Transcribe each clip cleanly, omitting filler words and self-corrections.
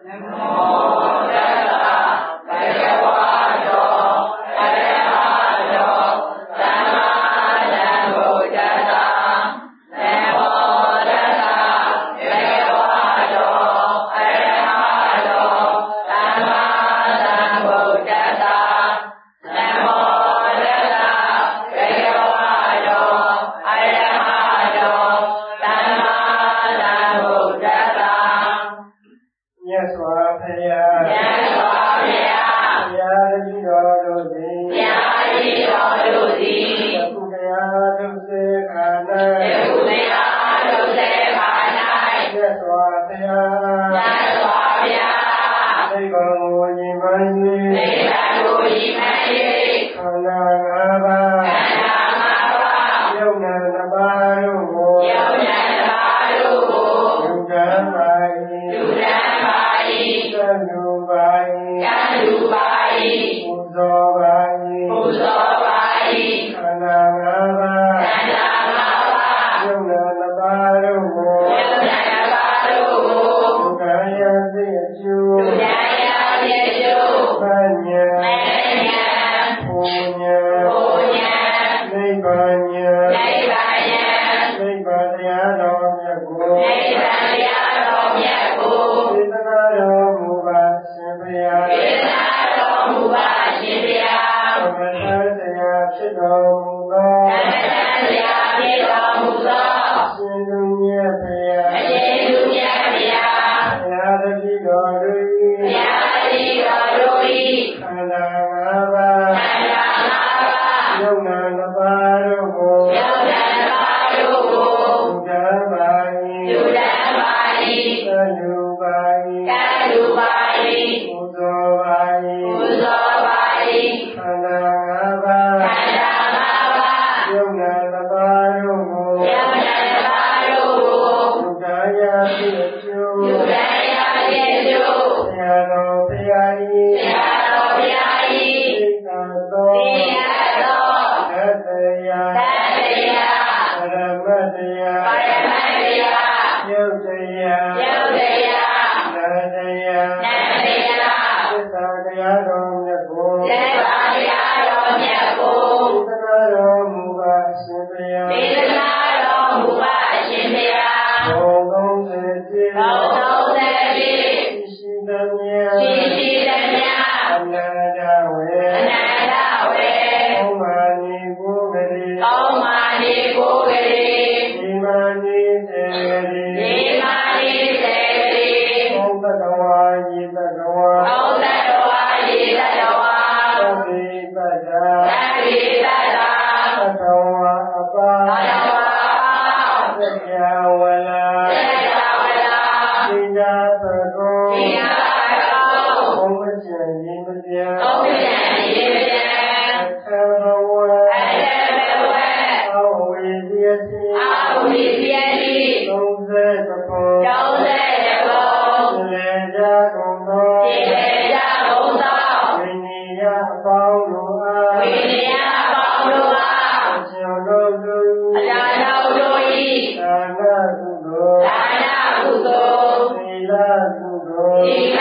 Amen.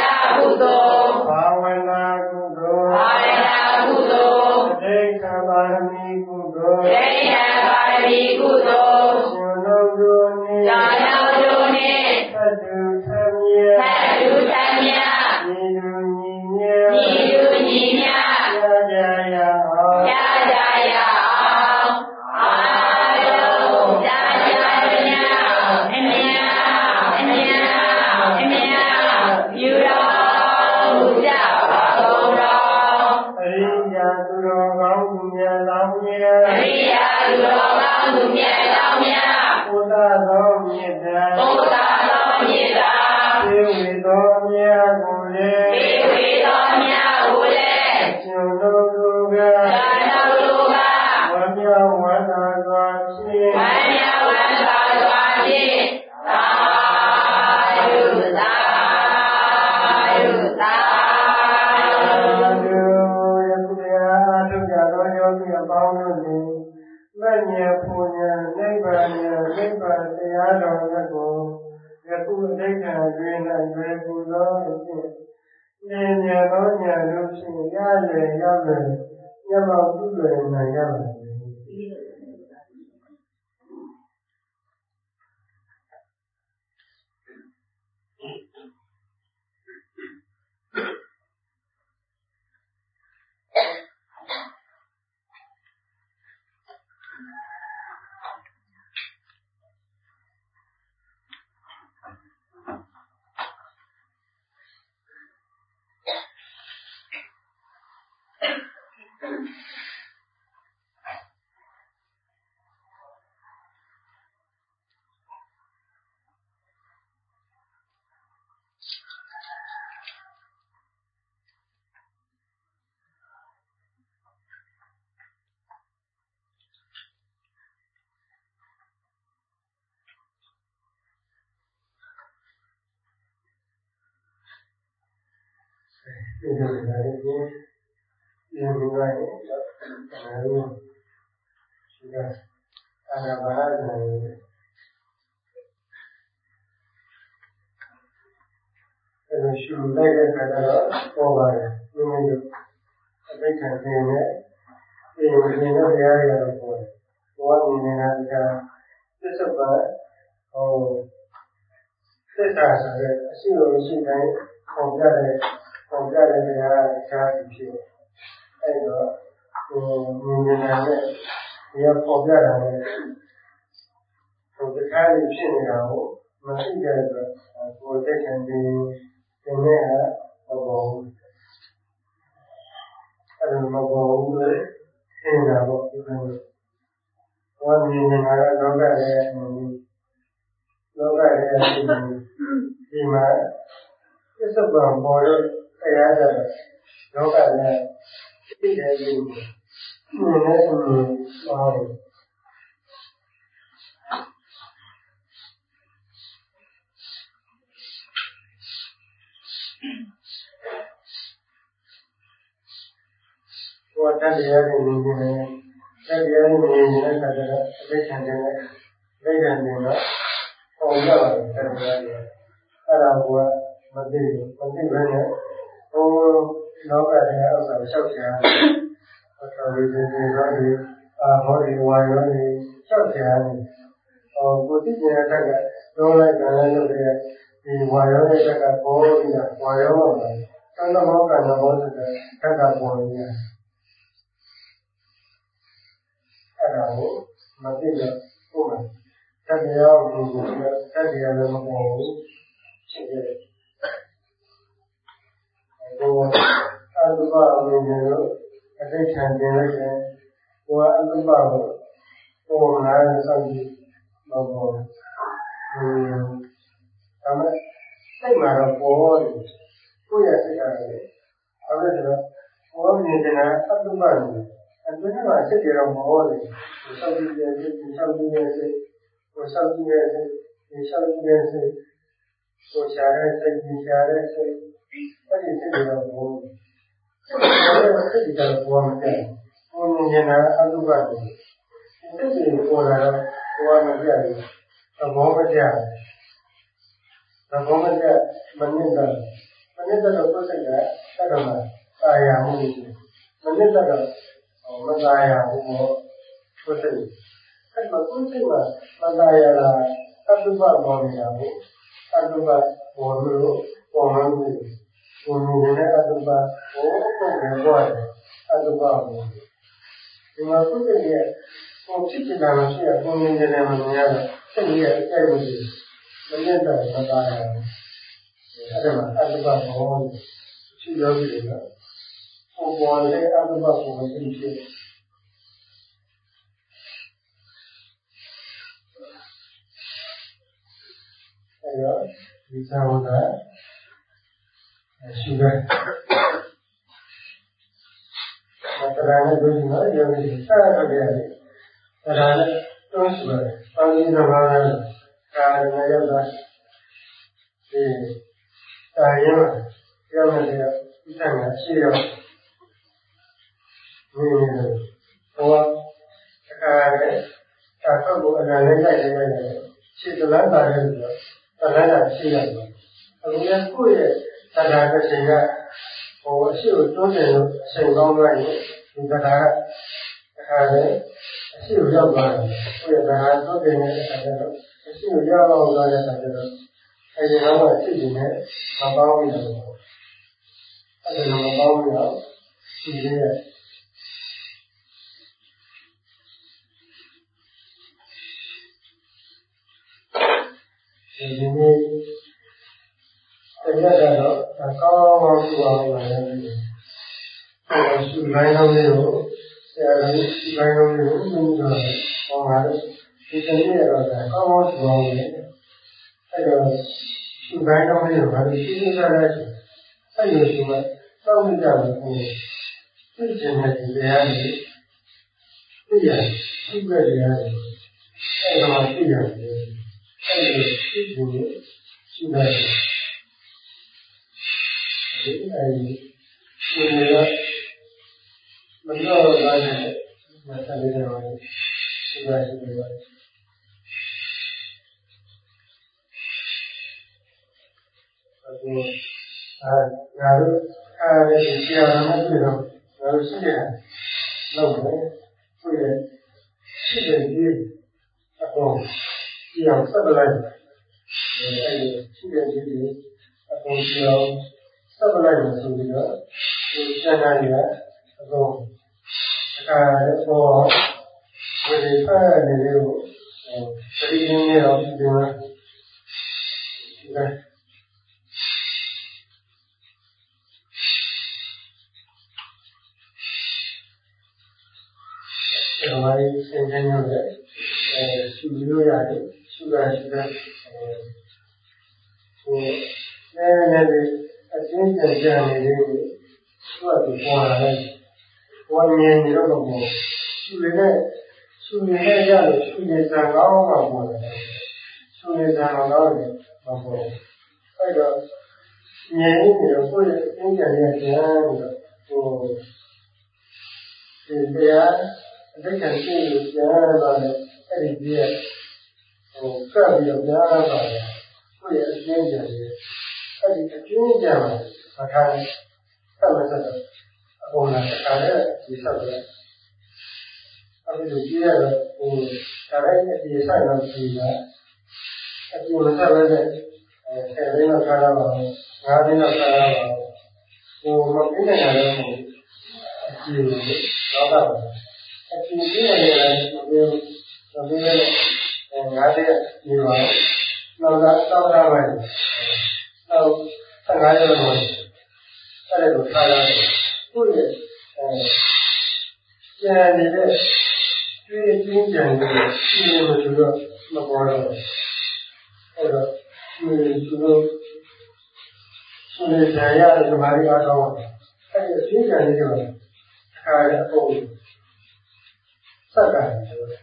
လွယ်ကူသောဖြင့်ဉာဏ်ဉာဏ်သောဉာဏ်တို့ဖြင့်ရလေမျက်မှောက်ပြုလွယ်နိုင်ရပါသည်ဒီလိုလည်းဒီလိုလည်းရှိတာအာနာပါနနဲ့အဲ့ရှုလိုက်တဲ့အခါကျတော့ပေါ်ပါတယ်ဒီလိုမျိုးအသိခံနေနဲ့ဒီလိုမျိုးတရားရတော့ပေါ်တယ်ဘောနေတာကသစ္စာပါသစ္စာဆိုတဲ့အရှိလိုရှိတိုင်းပေါ်ပြတဲ့တရားအခြားဖြစ်အဲ့တော့မြင်နေတာနဲ့ဒီကပေါ်ပြတာနဲ့ဒီကားကြီးဖြစ်နေတာကိုမရှိကြတဲ့ကိုယ်သိခံပြီးဒီနေ့ကမပေါ်ဘူးအဲ့လိုမပေါ်ဘူးလေသင်တာပေါ့ဒီလိုဘောမြင်နေတာကလောကရဲ့ဒီမှာသစ္စာပေါ်လို့တရားကြတယ်လောကနဲ့သိတယ်လို့မြင်နေတယ်ပါတယ်ဘောတတရားတွေမြင်နေတယ်တရားတွေမြင်နေတဲ့အခါကျတော့အသိဉာဏ်နဲ့လက်ခံနေတော့ပေါ်ရပါတယ်တရားတွေအဲ့ဒါကမသိဘူးမသိဘဲနဲ့လောကရဲ့ဥစ္စာလျှောက်ချင်တယ်။တော်ရည်တွေရောဒီဟောဒီဝါရောဒီလျှောက်ချင်တယ်။ကိုသိကျင်တဲ့ကလုံးလိုက်ကြလည်းလုပ်တဲ့ဒီဝါရောတဲ့ကပေါ်ပြီးတာဝါရောမှာသံဃာမောကံဘောဆိုတဲ့ဓာတ်ကပေါ်နေတယ်။အဲ့ဒါကိုမသိတော့ဟုတ်တယ်။တရားကိုဒီတရားလည်းမပေါ်ဘူးဖြစ်တယ်။အတုပအမြင်မျိုးအသိခံတင်လိုက်တယ်။ကိုယ်ကအတုပကိုပေါ်လာတဲ့စောင့်ကြည့်မပေါ်ဘူး။ဒါမဲ့စိတ်မှာတော့ပေါ်တယ်။ကိုယ့်ရဲ့စိတ်ကလည်းအဲ့ဒါဆိုတော့မြင်တဲ့အတုပကိုအတွင်းမှာစိတ်ကြောင်ပေါ်တယ်။စောင့်ကြည့်တဲ့စိတ်ကိုစောင့်ကြည့်တဲ့စိတ်ကိုစောင့်ကြည့်တဲ့စိတ်ကိုစောင့်ကြည့်တဲ့စိတ်ကိုရှားတဲ့စိတ်ကိုရှားတဲ့စိတ်အဲ့ဒီစိတ်ကတော့ဘုံစိတ်ကတော့ဘုံမတည့်ဘူးဘုံမြင်တဲ့အတုပကိုစိတ်ကိုပေါ်လာတော့ဘုံမတည့်ဘူးသဘောမတည့်သဘောမတည့်မနစ်တော့ကိုယ်စိတ်ကတတ်တော့တာယာမှုမနစ်တော့မတာယာဘူးကိုယ်စိတ်အဲ့မှာကိုယ်စိတ်ကမတာယာတာအတုပပေါ်နေတာဘူးအတုပပေါ်လို့ပေါ်မှန်းဘူးကိုယ်မြင်တဲ့အတုပကိုပုံပြန်သွားတယ်အတုပကိုဒီမှာကိုယ်စိတ်ရဲ့ကိုယ်ဖြစ်နေတာမရှိရကိုယ်မြင်တယ်မမြင်ရတော့စိတ်ရဲ့အကြိုက်မှုမမြင်တော့မတာယာဘူးအဲ့ဒါမှအတုပပေါ်ရှိရောပြီလေကိုယ်ပေါ်တဲ့အတုပကိုမရှိဖြစ်အဲ့တော့ဒီသာဝကရှိတယ်။တရားနဲ့တွေ့ရင်တော့ယောဂီစရတဲ့တရားနဲ့တွန်းရှိတယ်။ပေါင်းပြီးတော့ကာရနဲ့ရောက်တာဒီတာရင်ရောက်နေတယ်ဒီတိုင်းမှာရှိရောနေနေတယ်။ဟောအခါနဲ့တာတော့ကိုအနာနဲ့တိုက်နေတယ်ရှိသလားတာရဲဆိုတော့တလားတာရှိရတယ်။တအခုလည်းကိုယ့်ရဲ့တရားတစ်ချိန်ကအရှိကိုတွန်းတယ်လို့အချိန်ကောင်းသွားရင်ဒီတရားကအခါလည်းအရှိကိုရောက်သွားတယ်ကိုယ့်ရဲ့တရားတွန်းတယ်တဲ့အခါကျတော့အရှိကိုရောက်သွားတဲ့အခါကျတော့အဲဒီတော့အရှိကြီးနဲ့မပေါင်းဘူးလို့အဲဒီလိုမပေါင်းဘူးတော့ဒီရဲ့ဒီနေ့တရားကတော့ကောင်းကောင်းပြောအောင်ပါတယ်။ဒီလိုင်းလုံးလေးကိုဆရာကြီးဒီလိုင်းလုံးလေးကိုသူ့ကိုဟောပါတယ်။ဒီတနေ့တော့ကောင်းကောင်းပြောအောင်လေ။အဲတော့ဒီလိုင်းလုံးလေးကိုဘာလို့ရှင်းရှင်းပြလဲဆိုအဲ့ဒီလိုစောင့်ကြမယ်ကိုသိချင်တဲ့တရားတွေသိရတယ်သိကြရတယ်အဲ့တော့သိရတယ်အဲ့ဒီသိဖို့ရှိတယ်အဲဒီရှင်ရမတော်တာနဲ့မဆက်ရတော့ဘူးရှိပါတယ်အခုငါတို့အဲဒီဆရာမတွေ့တော့ငါတို့ရှိတယ်လောက်ပဲတွေ့ရရှိတယ်ဒီအပေါ်ဒီအောင်ဆက်လိုက်အဲဒီရှိတယ်ဒီအပေါ်ဒီအောင်ဆက်လိုက်လို့ဆိုပြီးတော့ဒီစံနာရအကုန်အခါတော့ဒီဖက်နေလေးကိုသတိရင်းနေတော့ဒီမှာဒါမှမဟုတ်စင်ကြမ်းရတယ်ရှုလို့ရတယ်ရှုတာရှိတယ်ဟိုလည်းအချင်းချင်းကြံနေလေးကိုသူ့အတူပေါ်လာတယ်ပေါ်မြင်နေတော့ပေါ့ရှုနေတဲ့ရလို့ရှုနေစံကောင်းတော့ပေါ်တယ်ရှုနေစံကောင်းတယ်မပေါ်အဲ့တော့မြင်နေတော့ကိုယ့်ရဲ့အချင်းချင်းရဲ့ကြံပြီးတော့ဟိုဒီတရားအတိတ်ကရှိလို့ကြားရပါတယ်အဲ့ဒီပြည့်ဟိုကပ်ပြီးတော့ကြားရပါတယ်ကိုယ့်ရဲ့အကျဉ်းကြံရဲ့အဲ့ဒီအကျဉ်းကြံမှာမထားဘူးဆက်မဆက်တော့အပေါ်လာတခါလည်းဒီဆက်တယ်အဲ့ဒီလိုကြည့်ရတော့ဟိုဒါလည်းအဒီဆိုင်တော့ဒီကအကျိုးမဆက်ပဲနဲ့10သိန်းလောက်ထားရပါဘူး5သိန်းလောက်ထားရပါဘူးဟိုမပြည့်နိုင်ရတော့အကျိုးတော့တော့အကျိုးပြည့်နေတယ်ဆိုပြီးငါးတဲ့ဒီပါနောက်တော့တာပဲနောက်15ရက်လောက်အဲ့ဒါကိုထားရတယ်ကိုယ့်ရဲ့ကျန်နေတဲ့ကျွေးကျင်းကြံနေတဲ့ရှိနေလို့ဆိုတော့မပေါ်တော့အဲ့တော့သူတို့ဆိုနေကြရတယ်ဒီမှာရီအားကောင်းအဲ့ဒီကျင်းကြံနေကြတယ်ခါရအကုန်စက်တယ်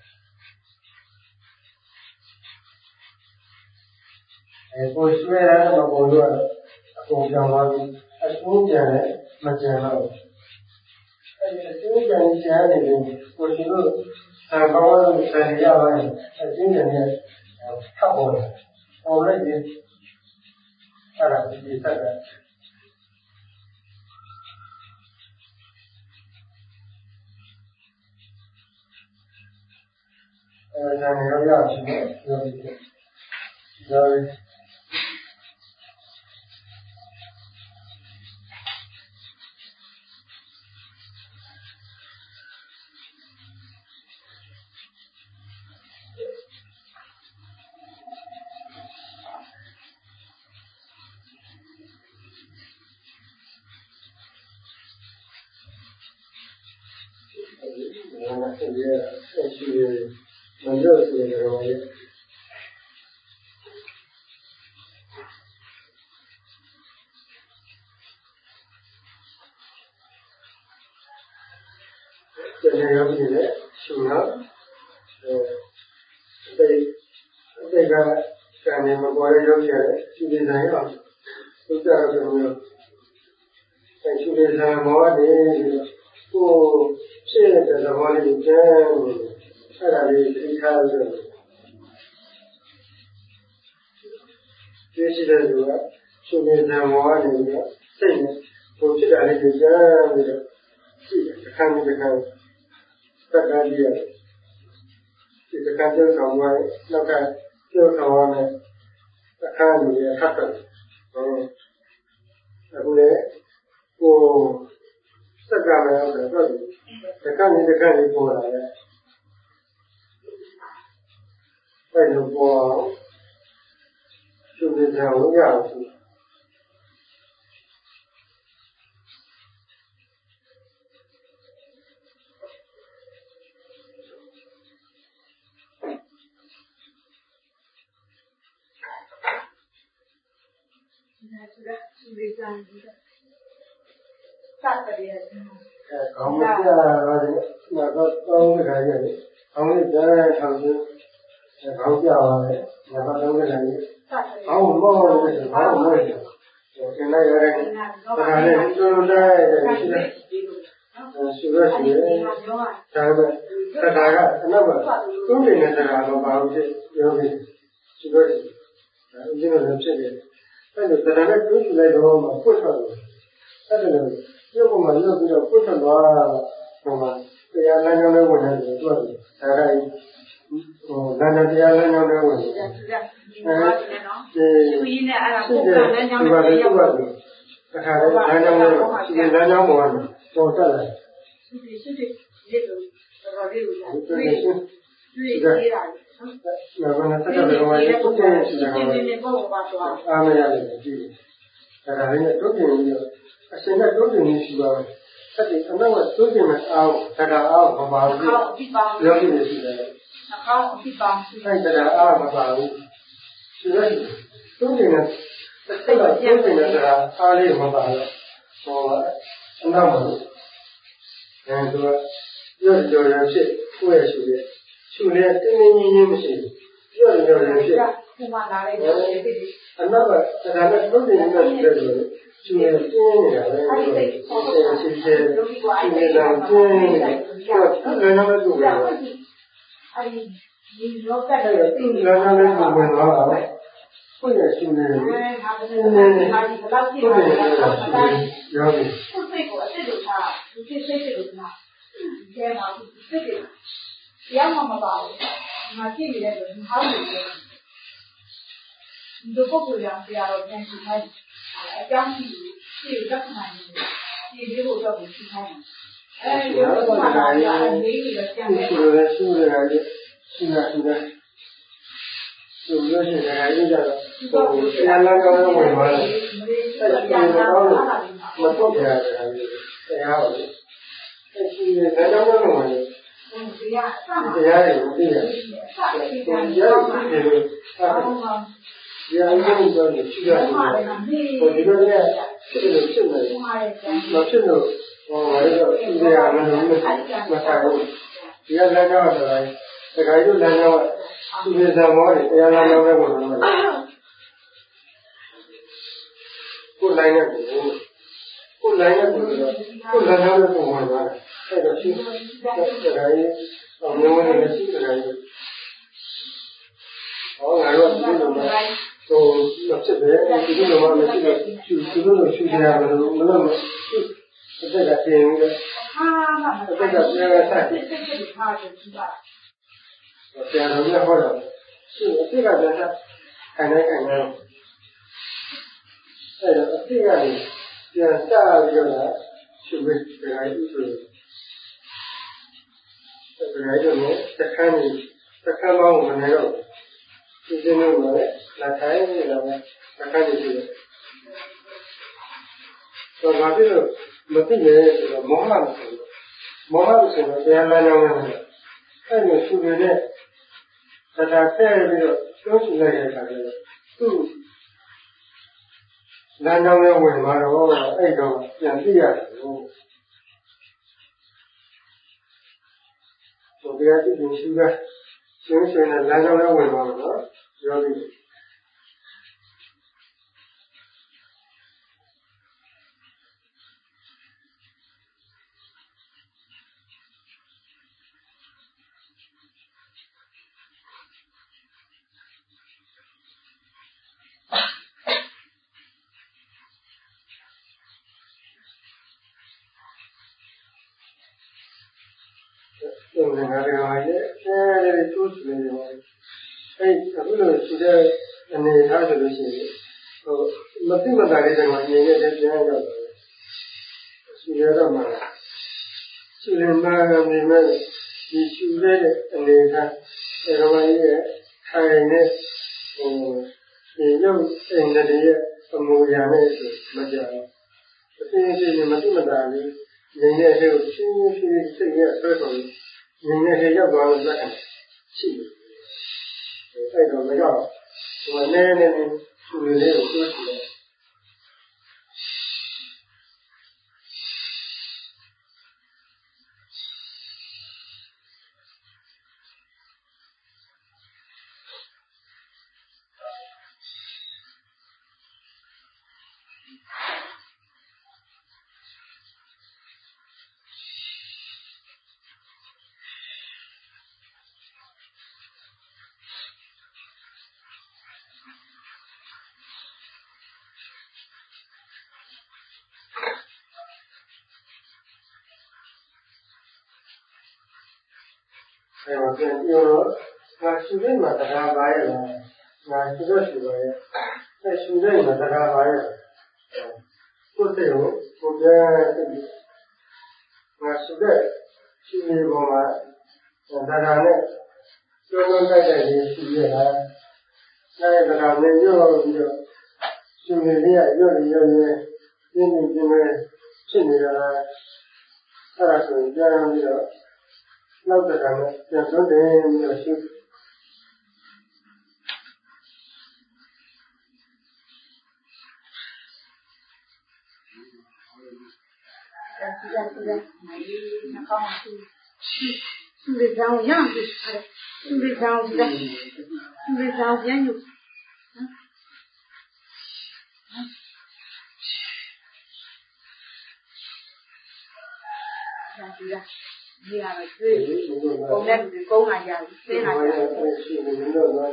ကိုဆွဲရတဲ့မပေါ်တော့အကုန်ကြောင်သွားပြီးအကျိုးပြန်လည်းမကျန်တော့အဲဒီအကျိုးပြန်ကျန်နေတယ်ကိုသူတို့ဆံကောင်းလို့ဆံရပါရင်အကျိုးပြန်နဲ့ထပ်ပေါ်တယ်ပေါ်လိုက်ရင်အဲ့ဒါဒီစက်တယ်နာမည်ရောရရှိတယ်ပြောပြီးဒါရောရှိတယ်ရှင်တော့အဲ့ကကံနေမပေါ်ရရောက်ရတယ်ရှိနေတယ်အောင်သူကြတော့မျိုးအဲ့ရှိနေတဲ့မောတယ်ကိုဖြစ်တဲ့သဘောလေးကိုကျန်အဲ့ဒါလေးသိထားလို့ဒီရှိတဲ့လူကရှင်နေတယ်မောနေပြီးတော့စိတ်နဲ့ကိုဖြစ်တာလေးကိုကျမ်းပြီးတော့ကြည့်တယ်တစ်ခါတစ်ခါသက္ကာကြီးရတယ်ဒီသက္ကာကျုပ်ဆောင်သွားရင်နောက်ကကျုပ်ဆောင်ရမယ်အခါကြီးရခတ်တယ်အခုလေကိုသက္ကာပဲဟုတ်တယ်တော့သက္ကာကြီးပေါ်လာတယ်အဲ့လိုပေါ်အောင်ရှင်နေတယ်ဝင်ရအောင်ကောင်းမပြတော့တော့တောင်းကြရတယ်။ကောင်းလေးကြားထောင်ချင်းကောင်းပြပါတယ်။ငါတော့တောင်းကြတယ်။ကောင်းမောလို့ဆိုကောင်းမောတယ်။သင်လိုက်ရတယ်။ဒါနဲ့ကျိုးတဲ့ရှိတယ်။ရှိရရှိတယ်။ဒါပဲသက္ကာကအနောက်မှာသုံးနေတဲ့သက္ကာတော့ဘာလို့ဖြစ်ပြောပြီးရှိရတယ်။အင်းလည်းဖြစ်တယ်။အဲ့လိုသက္ကာနဲ့ကျိုးလိုက်တော့မှဖွတ်ထွက်တယ်။အဲ့ဒါလည်းရုပ်ကမှရုပ်ပြီးတော့ဖွတ်ထွက်သွားဟိုမှာတရားလမ်းကြောင်းလေးဝင်နေတယ်တွေ့တယ်။ဒါကလမ်းတရားလမ်းကြောင်းလေးဝင်နေတယ်။သူရင်းနဲ့အဲ့ဒါပုံစံလမ်းကြောင်းလေးရောက်တယ်။ဒါခါလေးလမ်းကြောင်းလေးဒီလမ်းကြောင်းပေါ်မှာပေါ်တက်လာတယ်။ရှိတယ်ဒီလိုတော်လေးကိုတွေ့နေတာ။နော်။ဘာနဲ့တက်တယ်ဘာလဲပုံစံရှိတယ်။ဒီပုံပါသွား။အားမရတယ်ကြည့်။ဒါကလည်းတို့ပြင်ပြီးတော့အရှင်ကတို့ပြင်နေရှိပါမယ်။အဲ့ဒီအနောက်ကတို့ပြင်မဲ့အားတက္ကအားမပါဘူး။ယောဂီတွေရှိတယ်။နှာခေါင်းအဖြစ်ပါအဲ့တက္ကအားမပါဘူး။ဒီလိုတို့ပြင်နဲ့တစ်ခါတော့တို့ပြင်နဲ့အားလေးမပါတော့ဟောအနောက်မှာသူကပြောကြော်ရဖြစ်ကိုယ့်ရဲ့ရှိတယ်ရှုနေတင်းတင်းကြီးကြီးမရှိဘူးပြောကြော်ရဖြစ်ခုမှလာတဲ့ကြော်ရဖြစ်အနောက်ကဒါနဲ့တို့ပြင်နဲ့ရှိတယ်လို့ရှုနေတင်းနေတာပဲရှိတယ်ရှိတယ်ဒီလိုတင်းနေတာလည်းလည်းတူတယ်အဲဒီဒီလောကရဲ့တင်းလည်းလည်းတူဝင်သွားတာကိုယ့်ရဲ့ရှုနေတယ်ဟာဒီလောက်ကြည့်တာတော့ရောပြီကိုယ်စိတ်ကိုအစ်စ်လို့ထားဒီစိတ်လို့ထားကျဲမှာစိတ်တယ်တရားမှမပါဘူးဒီမှာကြည့်နေတဲ့လူဟောင်းနေတယ်ဒီပုဂ္ဂိုလ်ရောတရားတော်ပြန်ရှင်းလိုက်အကြောင်းရှိတယ်လက်ခံနိုင်တယ်ဒီလိုတော့ရှင်းနိုင်တယ်အဲဒီလိုမှလာရအမေကြီးတော့ကျန်တယ်ဆိုတော့ရှင်းရတယ်ရှင်းရတယ်ဆိုလို့ရှိရင်အဲဒီကြတော့တရားလာကောင်းဝင်သွားတယ်အဲဒီကတော့မတော့ကြရတယ်တရားဟုတ်အဲဒီကတော့တော့ဝင်တယ်တရားတွေသိရတယ်တရားတွေသိတယ်လို့တရားရုံးတော့ရှိရတယ်ဟိုဒီလိုနဲ့ဖြစ်လို့ဖြစ်နေတယ်မဖြစ်လို့ဟောလည်းတော့သိရမယ်လို့မဆိုင်ဘူးတရားလမ်းကြောင်းဆိုရင်တခါကျလမ်းကြောင်းသူတွေဇာမောတွေတရားလမ်းကြောင်းပဲဝင်လို့ကိုယ်လိုက်တဲ့ကိုယ်လိုက်တဲ့ကိုယ်လမ်းကြောင်းပဲပုံဝင်သွားတယ်အဲ့တော့ရှိတယ်တရားအမျိုးမျိုးနဲ့ရှိတယ်ဟောငါတို့ဒီလိုမှဟိုမဖြစ်ပဲဒီလိုမှမရှိတော့သူတို့လိုရှိကြရမလို့မလို့အတက်ကတင်ပြီးတော့အတက်ကပြန်လာဆက်ပြီးထားတယ်ကြည့်ပါပြန်လို့ရဟောတာရှိအတက်ကပြန်ဆက်ခိုင်နေအဲ့တော့အတက်ကပြန်စားပြီးတော့ရှိပြီးပြန်ပြီးဆိုတရားရုံးနဲ့တခန်းပေါင်းဝင်နေတော့ဒီစင်းလို့လည်းလက်ထိုင်နေတာပဲတခန်းနေပြီတော့ဘာဖြစ်လို့မသိရဲဆိုတော့မောဟဆိုတော့တရားလမ်းကြောင်းနဲ့အဲ့လိုသူတွေနဲ့တရားဆဲပြီးတော့ပြောဆိုလိုက်တဲ့အခါကျတော့သူ့လမ်းကြောင်းနဲ့ဝင်သွားတော့အဲ့တော့ပြန်သိရတယ်တရားသိရင်ရှိတဲ့ရှင်းရှင်းနဲ့လမ်းကြောင်းနဲ့ဝင်သွားတော့ပြောပြီးဆုံးနေတာကလည်းအဲဒီကျိုးနေတယ်အခုလိုရှိတဲ့အနေထားဆိုလို့ရှိရင်မသိမသာလေးတွေမှာမြင်နေတဲ့ပြန်ရောက်တယ်ရှိရတော့မှရှိနေမှနေမဲ့ဒီရှိတဲ့အနေထားအဲဒီမှာရဲ့ထိုင်နေဒီရုပ်အိမ်တွေရဲ့အမူအရာနဲ့မကြဘူးအသိအသိနဲ့မသိမသာလေးမြင်နေတဲ့ကိုရှင်းရှင်းစိတ်ရဲ့ဆွဲဆောင်မြင်နေတဲ့ရောက်သွားလို့လက်ရှိတယ်အဲ့တော့မရောက်ဒီမှာနည်းနည်းသူတွေလေးကိုပြောကြည့်တယ်ပြန်ပြောတော့ငါရှုတဲ့မှာတရားပါရဲ့လားငါရှုတော့ရှုပါရဲ့အဲရှုတဲ့မှာတရားပါရဲ့ကိုယ်တည်းကိုပြန်ငါရှုတဲ့ရှုနေပေါ်မှာတရားနဲ့ကျွမ်းကျွမ်းတိုက်တိုက်လေးရှုရတာအဲတရားနဲ့ရောပြီးတော့ရှုနေရရော့ရင်းပြင်းဖြစ်နေတာအဲ့ဒါဆိုရင်ပြန်ပြီးတော့နောက်တစ်ခါနဲ့ပြန်ဆုံးတယ်ပြီးတော့ရှုလေကြောင်ရပြီလေကြောင်ပြန်ယူဒီဟာတွေ့ပုံနဲ့ဒီကုန်းလာကြပြီသိလာကြပြီ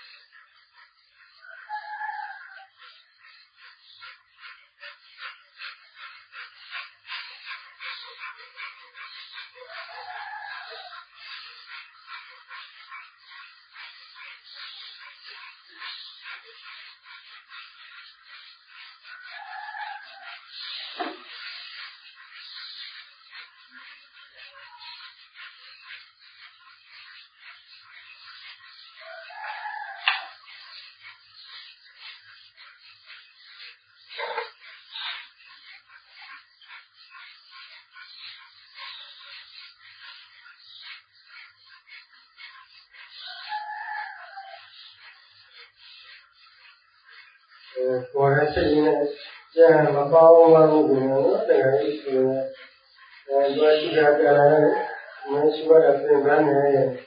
ပေါ်တဲ့စိတ်နဲ့ကြံမပေါင်းပါဘူးကွာတရားကြီးဆိုရင်ဘာရှိတာကြတယ်မရှိတာပြင်ပန်းနေ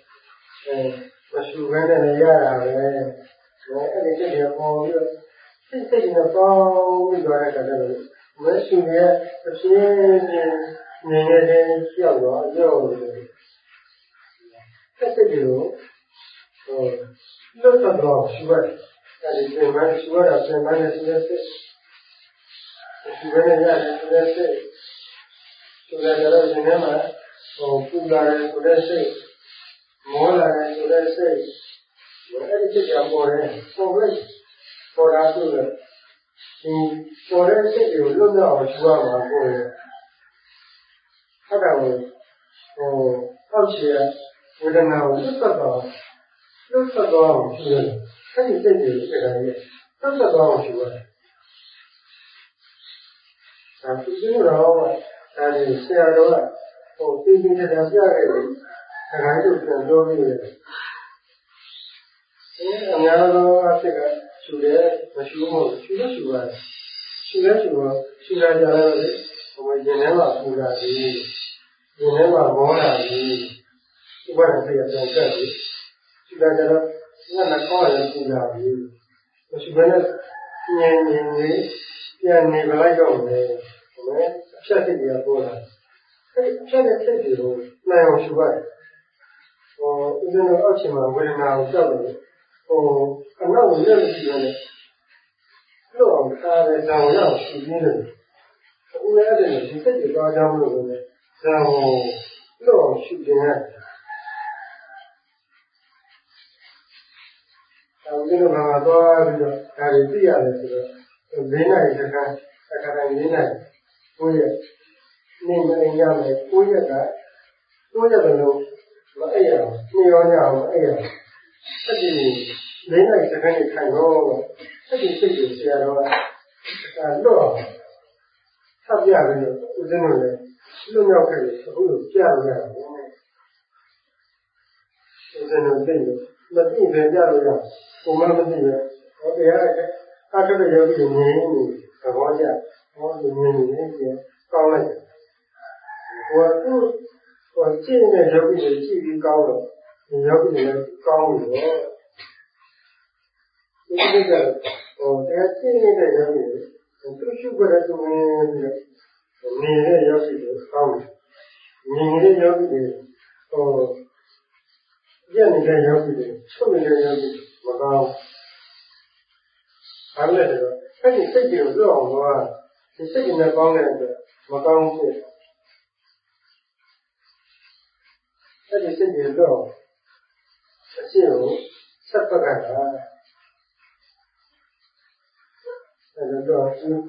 မရှိဘဲနဲ့ရတာပဲအဲ့ဒီစိတ်တွေပေါ်ပြီးတော့စိတ်နဲ့ပေါင်းပြီးတော့တဲ့ကတည်းကမရှိရဲ့အပြင်းနေနေတဲ့ကြောက်တော့ကြောက်နေတယ်စိတ်တွေကိုလွတ်တော့ရှိပါတယ်အဲဒီပြင်ပန်းရှိတာပြင်ပန်းနေတဲ့စိတ်ရှိဘဲနဲ့ရတယ်ဆိုတဲ့စိတ်ဆိုတဲ့တော့ဒီနေ့မှာပူလာတယ်ဆိုတဲ့စိတ်မောလာတယ်ဆိုတဲ့စိတ်အဲဒီစိတ်ကပေါ်တယ်ပေါ်တာဆိုတော့ဒီပေါ်တဲ့စိတ်ကိုလွတ်တော့ရှိရမှာပေါ်တယ်အဲ့ဒါကိုအောက်ခြေဝေဒနာကိုလွတ်တော့ရှိတယ်အဲ့ဒီစိတ်ကိုစိတ်ကလေးလွတ်တော့ရှိရတယ်အဲဒီလိုတော့အဲဒီဆရာတော်ကသိသိတဲ့ပြခဲ့တယ်ဒါကလည်းပြန်ပြောပြီးတယ်အများသောအဖြစ်ကရှုတယ်မရှုဘူးရှုလို့ရှုရတယ်ရှုလဲရှုတော့ရှုရကြတော့လေဟိုရင်ထဲမှာပူတာဒီရင်ထဲမှာမောတာဒီဥပဒေတရားပြန်ဆက်ပြီးရှုရကြတော့ငါလည်းကောင်းတယ်ပူတာဒီမရှုဘဲနဲ့ဉာဏ်လေးပြန်နေလိုက်တော့မယ်အဖြတ်စိတ်တွေကပေါ်လာအဲဒီအဖြတ်တဲ့စိတ်တွေကိုနိုင်အောင်ရှုရတယ်ဦးဇင်းတို့အောက်ခြေမှာဝေဒနာကိုကြောက်တယ်အနောက်ကိုလက်ရှိရတယ်လို့အောင်ခါတဲ့ဇာကိုရောက်ရှုနေတယ်အခုလည်းအဲ့ဒါဒီစိတ်တွေပါကြမလို့ပဲဇာကိုလို့အောင်ရှုနေရတယ်ဦးဇင်းတို့ကသွားပြီးတော့ဒါတွေသိရတယ်ဆိုတော့၄နိုင်စကားအခါတိုင်း၄နိုင်9ရက်နေမအိမ်ရမယ်9ရက်က9ရက်လုံးမအိပ်ရအောင်2ရောညအောင်မအိပ်ရအောင်အဲ့ဒီ၄နိုင်စကားနဲ့ခံတော့အဲ့ဒီစိတ်ကိုဆရာတော်ကလွတ်အောင်ထပ်ပြပြီးတော့ဦးဇင်းတို့လည်းလွတ်မြောက်ခဲ့တယ်အခုလိုကြားလို့ရတယ်ဦးဇင်းတို့သိလို့မသိပဲကြားလို့ရကိုမမသိပဲဟောတရားအားထုတ်တဲ့ယောဂီတွေနေနေသဘောကျဟောဒီနေနေပြန်ကောင်းလိုက်ဟိုကြည့်နေတဲ့ယောဂီတွေကြည့်ပြီးကောင်းတော့ဒီယောဂီတွေလည်းကောင်းလို့ဒီကိစ္စတရားကြည့်နေတဲ့ယောဂီတွေသူရှုပ်ကြတဲ့သူတွေနေတဲ့ယောဂီတွေကောင်းတယ်နေတဲ့ယောဂီတွေပြည့်နေတဲ့ယောဂီတွေချုပ်နေတဲ့ယောဂီမကောင်းအဲ့ဒါတော့အဲ့ဒီစိတ်ကိုလွတ်အောင်တော့ဒီစိတ်နဲ့ကောင်းတဲ့အတွက်မကောင်းဘူးအဲ့ဒီစိတ်ကိုလွတ်အောင်အရှင်းကိုဆက်ပတ်ကြတာအဲ့တော့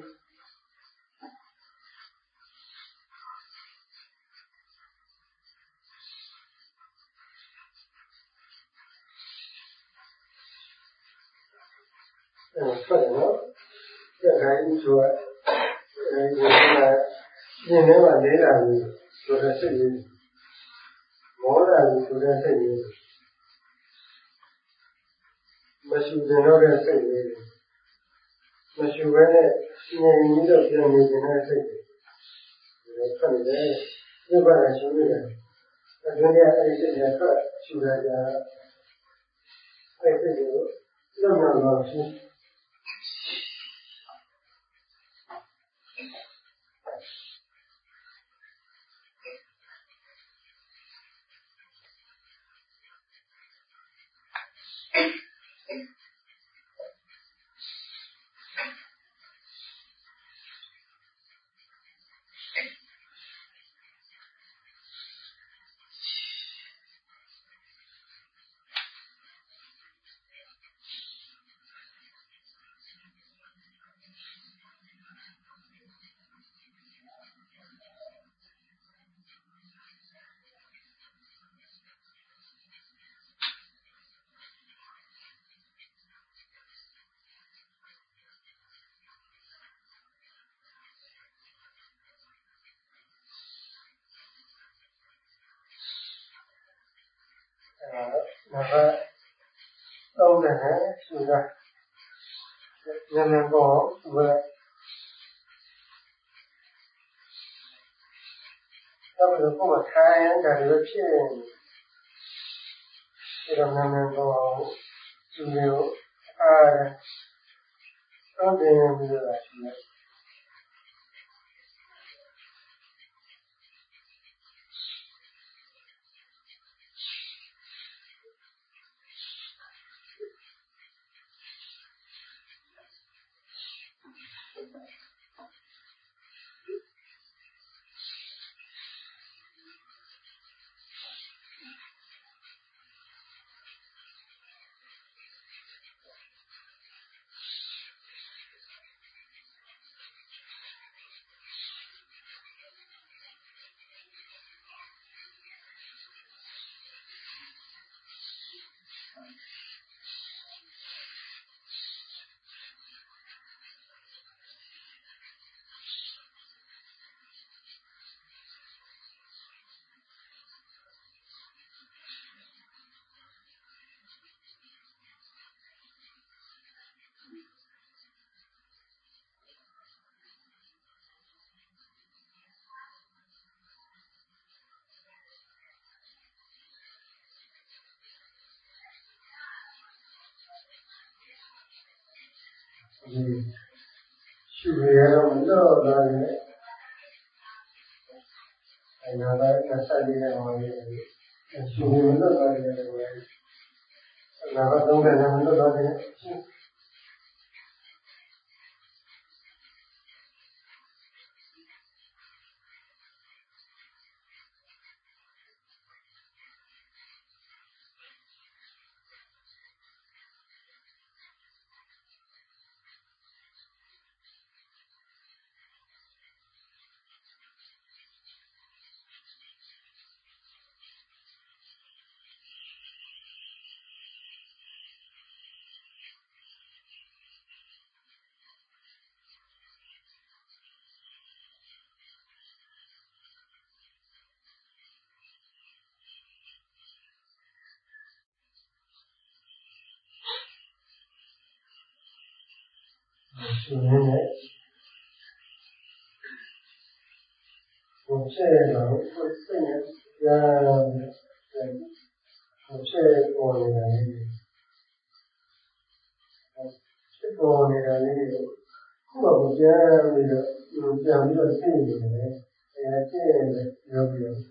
ဆက်တယ်နော်ဆက်ခိုင်းဆိုဒီနေနေမှာလေးလာပြီးဆိုတဲ့စိတ်ကြီးမောလာပြီးဆိုတဲ့စိတ်ကြီးမရှိတဲ့တော့တဲ့စိတ်ကြီးမရှိဘဲနဲ့ငြိမ်ပြီးတော့ပြန်နေနေတဲ့စိတ်ကြီးဒါဆက်နေတယ်ဒီဘာလဲရှိနေတယ်အဲဒီနေ့အဲ့ဒီစိတ်ကြီးကရှူရကြအဲ့ဒီစိတ်ကိုလုံးဝမရှင်းနောက်တော့တယ်ဆိုတာညနေပေါ်ဘယ်တော့ဘယ်ထိုင်တယ်လို့ဖြစ်နေတယ်ညနေပေါ်ဒီလိုတော့တယ်ပြီးတော့ရှိတယ်ရှုရတော့မလို့တော့လည်းအနာဂတ်ဆက်ပြီးရအောင်လေရှုရမလို့တော့လည်းအနာဂတ်သုံးတယ်မလို့တော့လည်းရှုရင်းနဲ့ဘုရားတော်ကိုစိတ်နဲ့ကြားဘုရားပေါ်နေတာလေးဖြစ်ပေါ်နေတာလေးကိုခုမှကြားပြီးတော့ပြန်ပြီးတော့သိနေတယ်သိနေတယ်ပြောပြီးတော့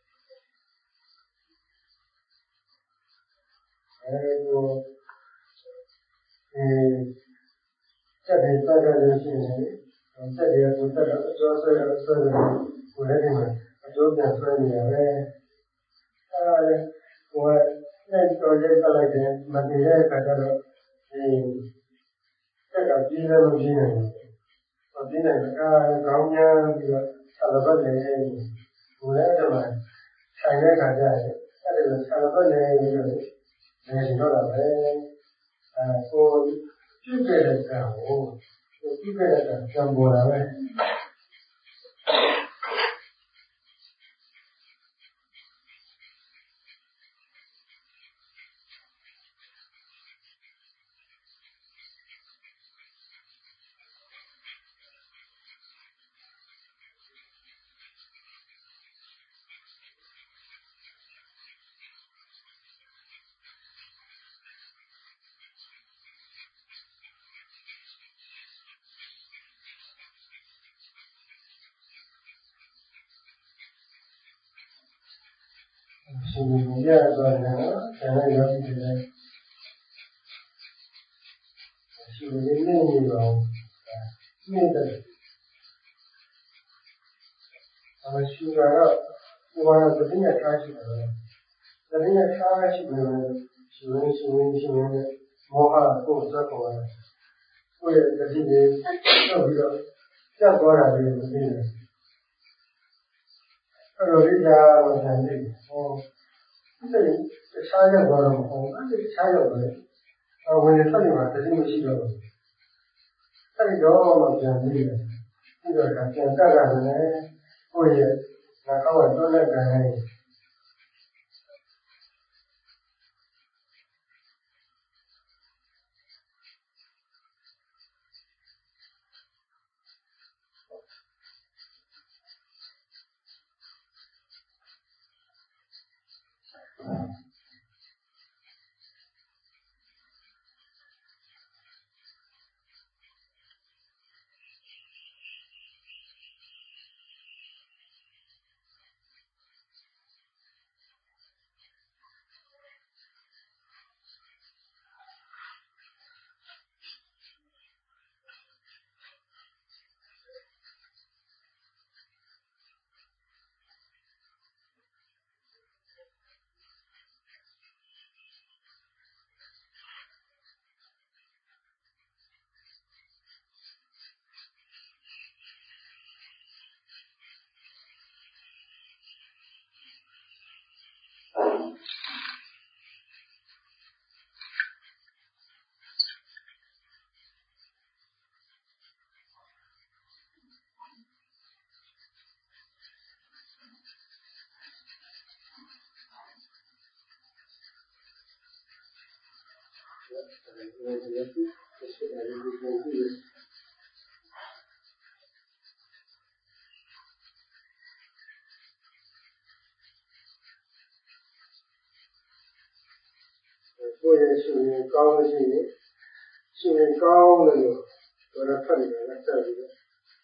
ဆက်ပြီးပတ်ရလို့ရှိရင်ဆက်ရကိုဆက်တော့အကျော်ဆွဲတော့ဆွဲတယ်ကိုလည်းဒီမှာအကျော်ပြန်ဆွဲနေရတယ်အဲဒါလည်းဟိုနဲ့တော်ရဲတက်လိုက်တယ်မတည်တဲ့အခါကျတော့ဒီဆက်ကကြီးလည်းမကြီးနိုင်ဘူးမကြီးနိုင်ဘူးခေါင်းညာပြီးတော့ဆလဘတ်လည်းကိုလည်းဒီမှာဆိုင်တဲ့အခါကျရင်အဲ့ဒါဆလဘတ်လည်းပြီးတော့နေတော့တာပဲကိုပြုခဲ့တဲ့ကံကိုပြုခဲ့တဲ့ကံပြန်ပေါ်လာပဲရှင်ရသွားတယ်နော်ဆရာလည်းရောက်ပြီလေရှင်ရင်းနေတော့နေတဲ့ရှိကတော့ဘုရားသတိနဲ့ထားရှိတယ်သတိနဲ့ထားရှိတယ်ရှင်မောဟကိုစက်ပေါ်တယ်ကိုယ့်ရဲ့သတိတွေတော့ပြီးတော့ကျက်သွားတာလေးကိုသိတယ်အဲ့တော့ဒီကြာတော့ဆန်နေဟောအဲ့ဒီတခြားရောက်တော့မဟုတ်ဘူးအဲ့ဒီတခြားရောက်တယ်ဝင်နေဆက်နေမှာတတိမရှိတော့ဘူးအဲ့ဒီတော့မှပြန်ပြီးတယ်ပြီးတော့ပြန်တက်လာတယ်ကိုယ့်ရဲ့နှာခေါင်းကတွန်းလက်ကန်နေကိုယ့်ရဲ့ရှင်ရင်ကောင်းလို့ရှိရင်ရှင်ရင်ကောင်းလို့တော့ဖတ်နေတယ်ဆက်ပြီးတော့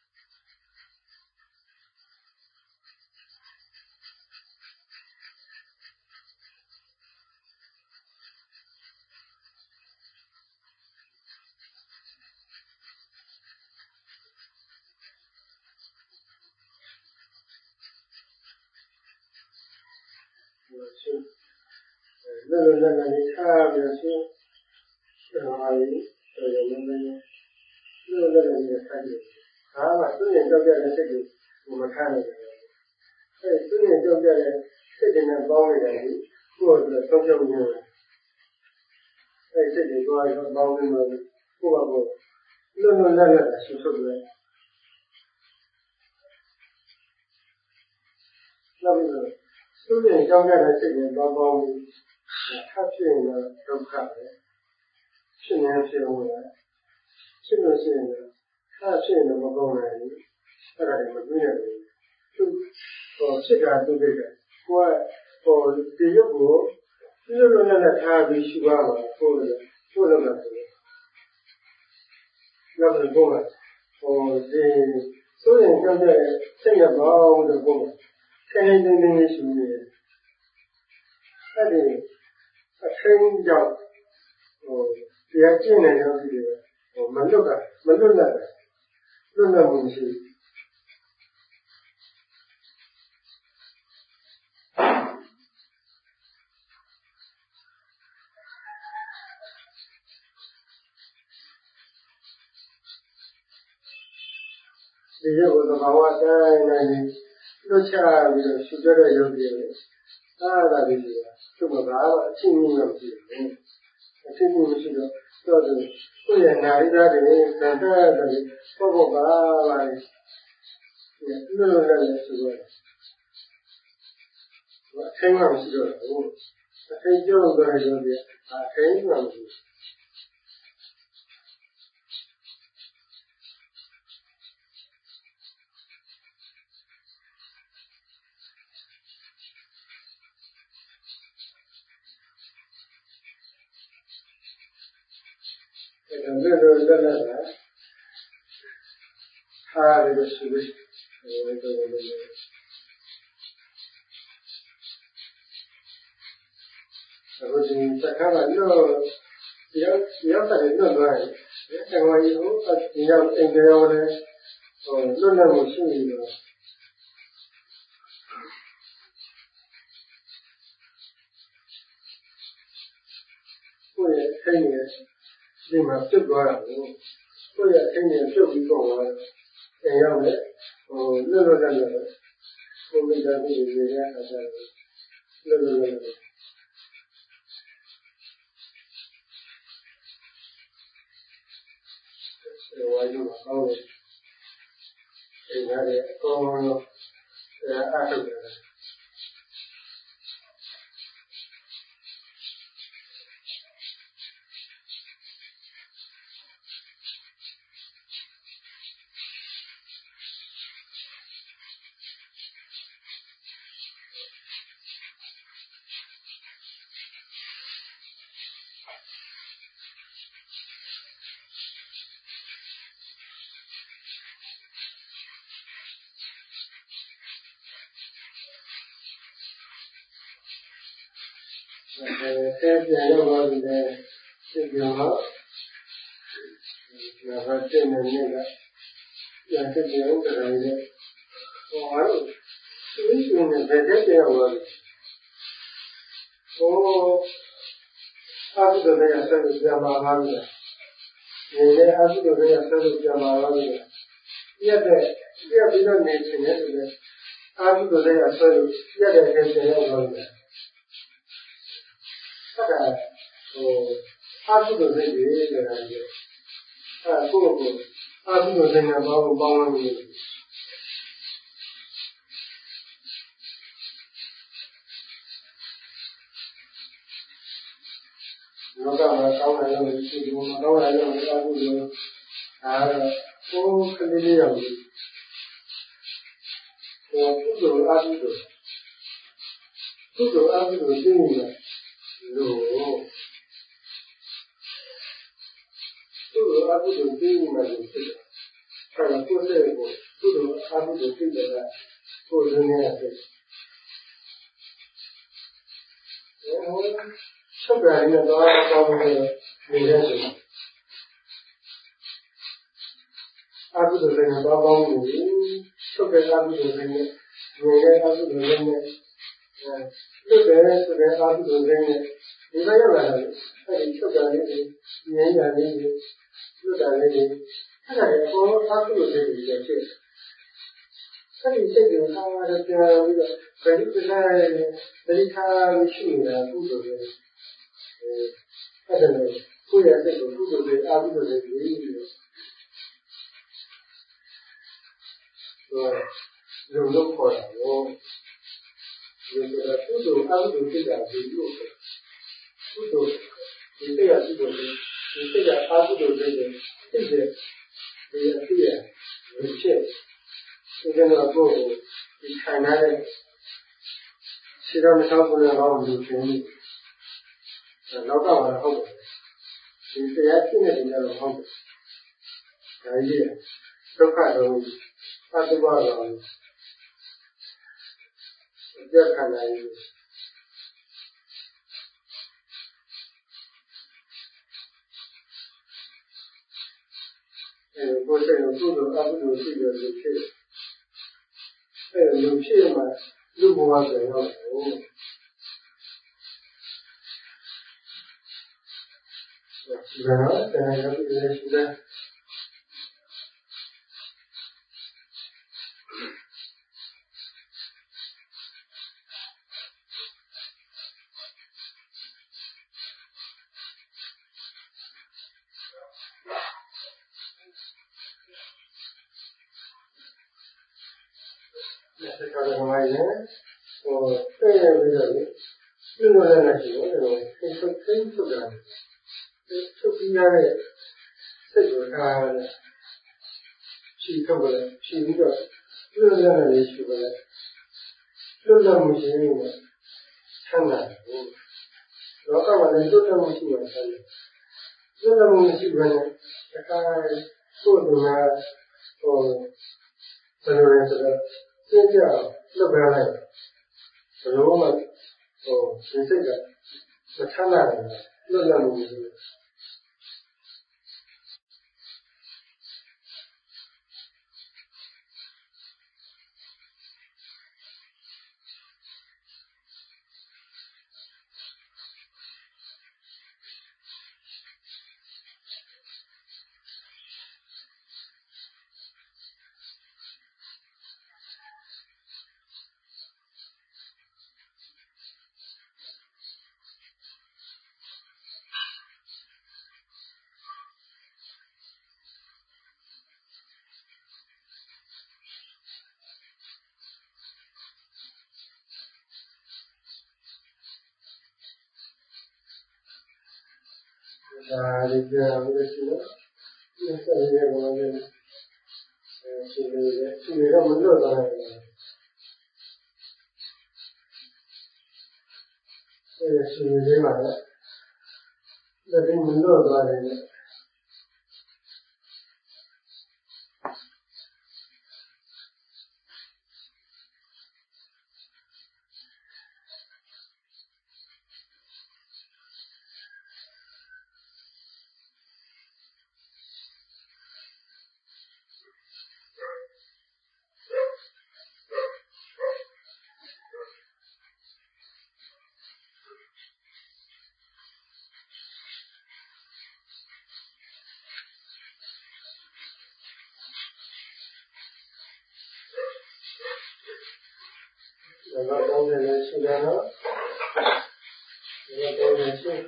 ရှင်လည်းလည်းထားပြီးရှင်ဟာလေးတော်ရုံနဲ့လည်းထားပြီးဒါမှသူ့ရဲ့ကြောက်ကြတဲ့စိတ်ကိုမထားနိုင်ဘူးအဲသူ့ရဲ့ကြောက်ကြတဲ့စိတ်နဲ့ပေါင်းနေတယ်ကိုယ့်အတွက်ဆုံးဖြတ်မှုအဲစိတ်တွေသွားပြီးပေါင်းနေလို့ကိုယ့်ဘာကိုလွတ်လပ်ဆူဆုပ်တယ်နောက်ပြီးတော့သူ့ရဲ့ကြောက်ကြတဲ့စိတ်နဲ့ပေါင်းပြီးထပ်ဖြစ်ရင်တော့ဒုက္ခပဲဖြစ်နေဖြစ်ဝင်ဖြစ်လို့ရှိရင်အဲ့ဖြစ်ရင်မကောင်းနိုင်ဘူးအဲ့ဒါတွေမတွေးရဘူးသူဖြစ်တာသူတွေကကိုယ်ဒီရုပ်ကိုပြည့်စုံတဲ့ထားပြီးရှိပါမှာကိုယ်လည်းလုပ်တာဆိုနောက်ပြီးကိုယ်ကဒီဆိုရင်ကြောက်တဲ့စိတ်ရပေါင်းတဲ့ကိုယ်ခိုင်းနေနေရှိနေအဲ့ဒီအထင်းကြောင့်တရားကျင့်နေတယ်ဆိုပြီးမလွတ်တာမလွတ်နိုင်လွတ်နိုင်မှုရှိဒီရုပ်ကိုသဘာဝတိုင်းတိုင်းလွတ်ချပြီးတော့ရှုကြတဲ့ရုပ်တွေအားသာပြီးသူ့မှာအချင်းချင်းမရှိဘူးအချင်းချင်းမရှိတော့ကိုယ့်ရဲ့နာရီသားတွေသံတားတွေပေါ့ပါပါလွတ်လွတ်လပ်လပ်ဆိုတော့အထင်းမှမရှိတော့ဘူးအထင်းကျောင်းသွားတဲ့ရုပ်တွေအထင်းမှမရှိဘူးလွတ်လွတ်လပ်လပ်ဟာရရှိလို့အခုဒီစကားကလို့ရောက်တယ်လွတ်သွားတယ်။အဲဝါရီကိုဒီရောက်အင်္ဂရောလည်းလွတ်လပ်မှုရှိနေတော့ကိုယ့်ရဲ့အိမ်ရဲ့ဒီမှာပြုတ်သွားတာကိုကိုယ့်ရဲ့အိမ်ရဲ့ပြုတ်ပြီးတော့အိမ်ရောက်တယ်လွတ်လွတ်လပ်လပ်ကိုမိသားစုတွေရတဲ့အခါကျလွတ်လွတ်လပ်လပ်ဝါယူမှာကောင်းတယ်အိမ်ရတဲ့အကောင်းဆုံးအားထုတ်တယ်ပြန်ရောက်သွားပြီလေစိတ်ကြောင့်တော့ဘာသိနေလဲကပြန်တက်ပြောင်းကြတယ်လေအားလုံးသူ့ရှင်နဲ့ဗက်တက်ပြောင်းသွားပြီအားစုတွေရဆက်လို့ပြန်လာပါပြီဒီလေအားစုတွေရဆက်လို့ပြန်လာပါပြီပြည့်ပြီးတော့နေချင်တယ်ဆိုတော့အားစုတွေရဆက်လို့ပြည့်တဲ့ခဲပြန်ရောက်သွားပြီအဲ့ဒါအားစုတွေတွေနေတာလေကိုယ့်ကိုအားစုတွေနဲ့ပေါင်းလို့လောကမှာကောင်းတယ်လို့ရှိတယ်မကောင်းတယ်လို့အားစုတွေကိုကလေးလေးရောက်ပြီကုသိုလ်အားစုတွေသိနေတယ်လို့သူ့အကုသိုလ်သိနေမှဖြစ်တယ်။အဲဒါကိုယ်စိတ်ကိုသူ့အကုသိုလ်သိတဲ့ကကိုယ်ရင်းနေတဲ့ချုပ်ကြရတဲ့တော့ကောင်းနေတဲ့ဆိုအကုသိုလ်တွေတော့ကောင်းနေပြီချုပ်ကြတဲ့အကုသိုလ်တွေနဲ့နေတဲ့အာဟုတွေနဲ့လွတ်တယ်ဆိုတဲ့အာဟုတွေနဲ့ဒီလိုရောက်လာတယ်အဲဒီချုပ်တာလေးတွေငြင်းတာလေးတွေလွတ်တာလေးတွေအဲ့ဒါတွေအကုန်လုံးအာဟုတွေဖြစ်အဲဒီစိတ်ကိုအားရပြန်ပြီးတော့ဗလိပ္ပနာရဲ့ဗလိထားရှိနေတာကုသိုလ်တွေအဲ့ဒါလည်းကိုယ့်ရဲ့စိတ်ကိုကုသိုလ်တွေအာဟုတွေပြီးတော့လုံလောက်ခေါ်တာကိုဒီကကုသိုလ်အာဟုဖြစ်တာဒီလိုကုသိုလ်ဒီတရားကုသိုလ်ဒီတရားအာဟုဖြစ်တယ်သိတဲ့ဒီအဖြစ်ရဖြစ်ဒီကတော့ကိုယ်ဒီခံရတဲ့ခြေတော်မဆောက်ဘူးလို့ဟောလို့ရှင်လောကမှာဟုတ်တယ်ဒီတရားဖြစ်နေတယ်လို့ဟုတ်တယ်ဒါကြီးဒုက္ခတော့သတ္တဝါတော့ကြက်ခံနိုင်ဘူးကိုယ်စိတ်ကိုကုသိုလ်အကုသိုလ်ရှိတယ်လို့ဖြစ်လူဖြစ်မှလူဘဝဆိုရင်တော့ဒီကတော့တရားရုပ်ရည်ရှိတယ်ဒါကမှလည်းတဲ့ရပြီးတော့ပြုလို့လည်းရှိတယ်လို့သိထုတ်တာထုတ်ပြီးရတဲ့စိတ်ကိုရှိထုတ်တယ်ရှိပြီးတော့ပြုလို့လည်းရှိတယ်ပြုလို့မှုရှိရင်ဆန်းတာလောကမှာလည်းပြုလို့မှုရှိမှဆန်းတယ်ပြုလို့မှုရှိဘဲနဲ့အခါကိုယ်ကဘယ်လိုလဲဆိုတော့သိကြလုပ်ပြလိုက်ဘယ်လိုမှဒီစိတ်ကမချမ်းသာဘူးလွတ်လပ်မှုမရှိဘူးဒါရီပြောရလို့ရှိရင်ဒီစက်ရေးပေါ်မှာရှိတယ်ရှိရတော့မလွတ်သွားနိုင်ဘူးရှိနေမှာလည်းဒီမလွတ်သွားတယ်ဒါတော့လည်းရှိတယ်နော်ဒါတော့လည်းရှိ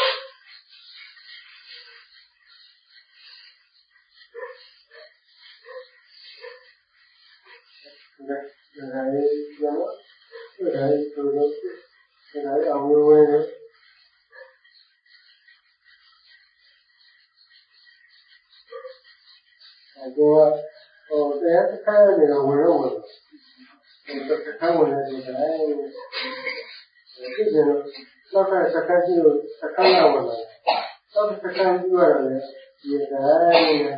ဒါလည်းပြောတော့ဒါလည်းပြောတော့ဒါလည်းအောင်ဝင်တယ်အခုတရားတစ်ခါနေတော့ဝင်တော့ဝင်တစ်ခါဝင်နေတယ်ဒီလိုတော့စကားကြည့်လို့စကားရဝင်လာတော့စကားကြည့်ရတယ်ဒီတိုင်း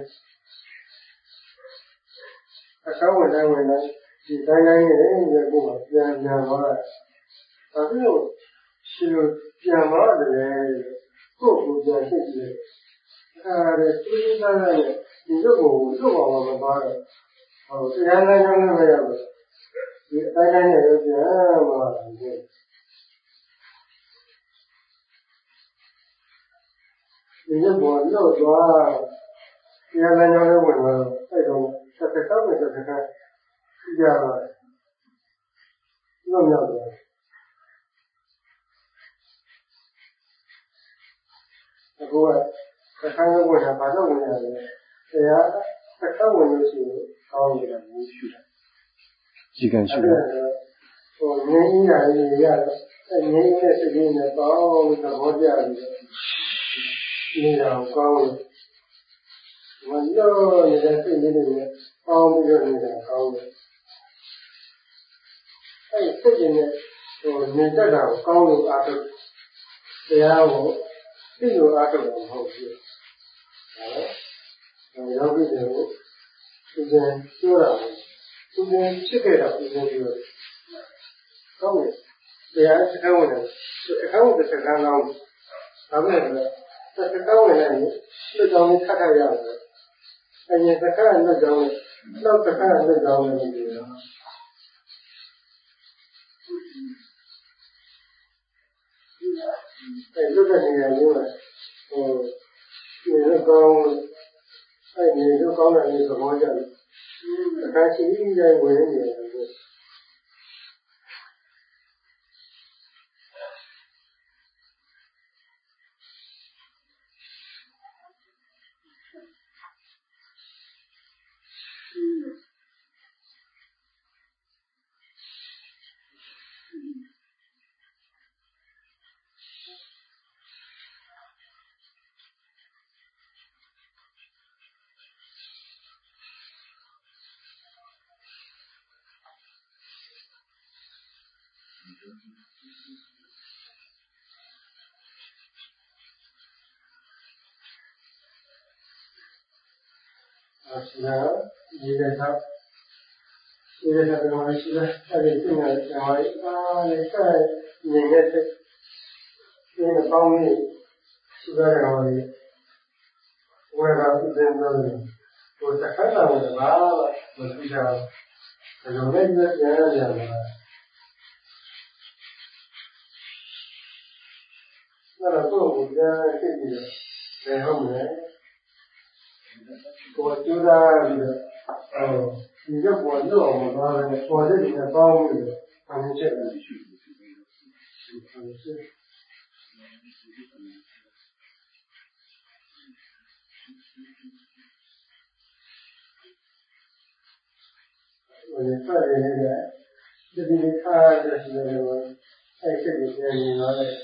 အကောင်းဝင်တိုင်းဒီတိုင်းရဲ့ဒီကိုပြန်သွားတာဒါပြီးတော့ရှင်လို့ပြန်သွားတယ်ကိုယ့်ကိုပြန်သိတယ်အဲဒီသူးသားရဲ့ဒီရုပ်ကိုလွတ်အောင်မပါတော့တရားလမ်းကြောင်းနဲ့ပဲရမယ်ဒီအတိုင်းနဲ့ရုပ်ပြန်သွားတယ်ဒီရုပ်ကိုလွတ်သွားတရားလမ်းကြောင်းနဲ့ဝင်သွားတော့အဲ့တော့တစ်ခါမှတစ်ခါကြည့်ရတော့လွတ်ရောက်တယ်အခုကတစ်ခါဝင်တာဘာလို့ဝင်ရလဲတရားတစ်ခါဝင်လို့ရှိရင်ကောင်းတယ်လို့ရှိတာဒီကံရှိတယ်ငြိမ်းညာရေးရတယ်ငြိမ်းတဲ့စိတ်နဲ့ပေါင်းသဘောကျပြီးနေတာကောင်းတယ် Lo ne da sai neပေါင်းပြီးတော့နေတာကောင်းတယ်အဲ့စိတ်နဲ့နေတတ်တာကိုကောင်းလို့အားထုတ်တရားကိုသိလို့အားထုတ်တာမဟုတ်ဘူးယောဂီတွေကိုသူကပြောတာသူကဖြစ်ခဲ့တာသူကပြောတယ်ကောင်းတယ်တရားစကားဝင်တယ်အခါဝင်တဲ့စကားကောင်းဒါမဲ့လည်းစကားဝင်တယ်လွတ်ကြောင်းခတ်ခတ်ရတယ်အရင်စကားလွတ်ကြောင်းနောက်စကားလွတ်ကြောင်းလည်းပြောတာအဲ့လွတ်တဲ့နေရာမျိုးကဒီလိုကောင်းအဲ့ဒီလိုကောင်းတဲ့သဘောကြတယ်အခါရှိကြီးတိုင်းဝင်နေတယ်ဒီကစားဒီကစားတော့ရှိတယ်အဲ့ဒီပြင်ရတယ်အားလည်းဆက်နေတဲ့ဒီပေါင်းလေးရှိကြတယ်ဟောလေဝယ်တာဥစဉ်တော့ဟိုတစ်ခါတော့ဘာမသိတာဘယ်လိုလဲပြန်ရတယ်အဲ့တော့ကိုယ်ကဖြစ်ပြီးတယ်ဟုတ်မယ်ကိုယ်ကျူးသားပြီးတော့ဒီကပေါ်တော့မသွားဘူးပေါ်တဲ့ဒီကပေါင်းပြီးတော့အမှန်ချက်တယ်ရှိတယ်ဒီဖက်ရည်နဲ့ဒီခါရရှိတယ်အဲ့စိတ်ကိုပြန်နေတော့လေ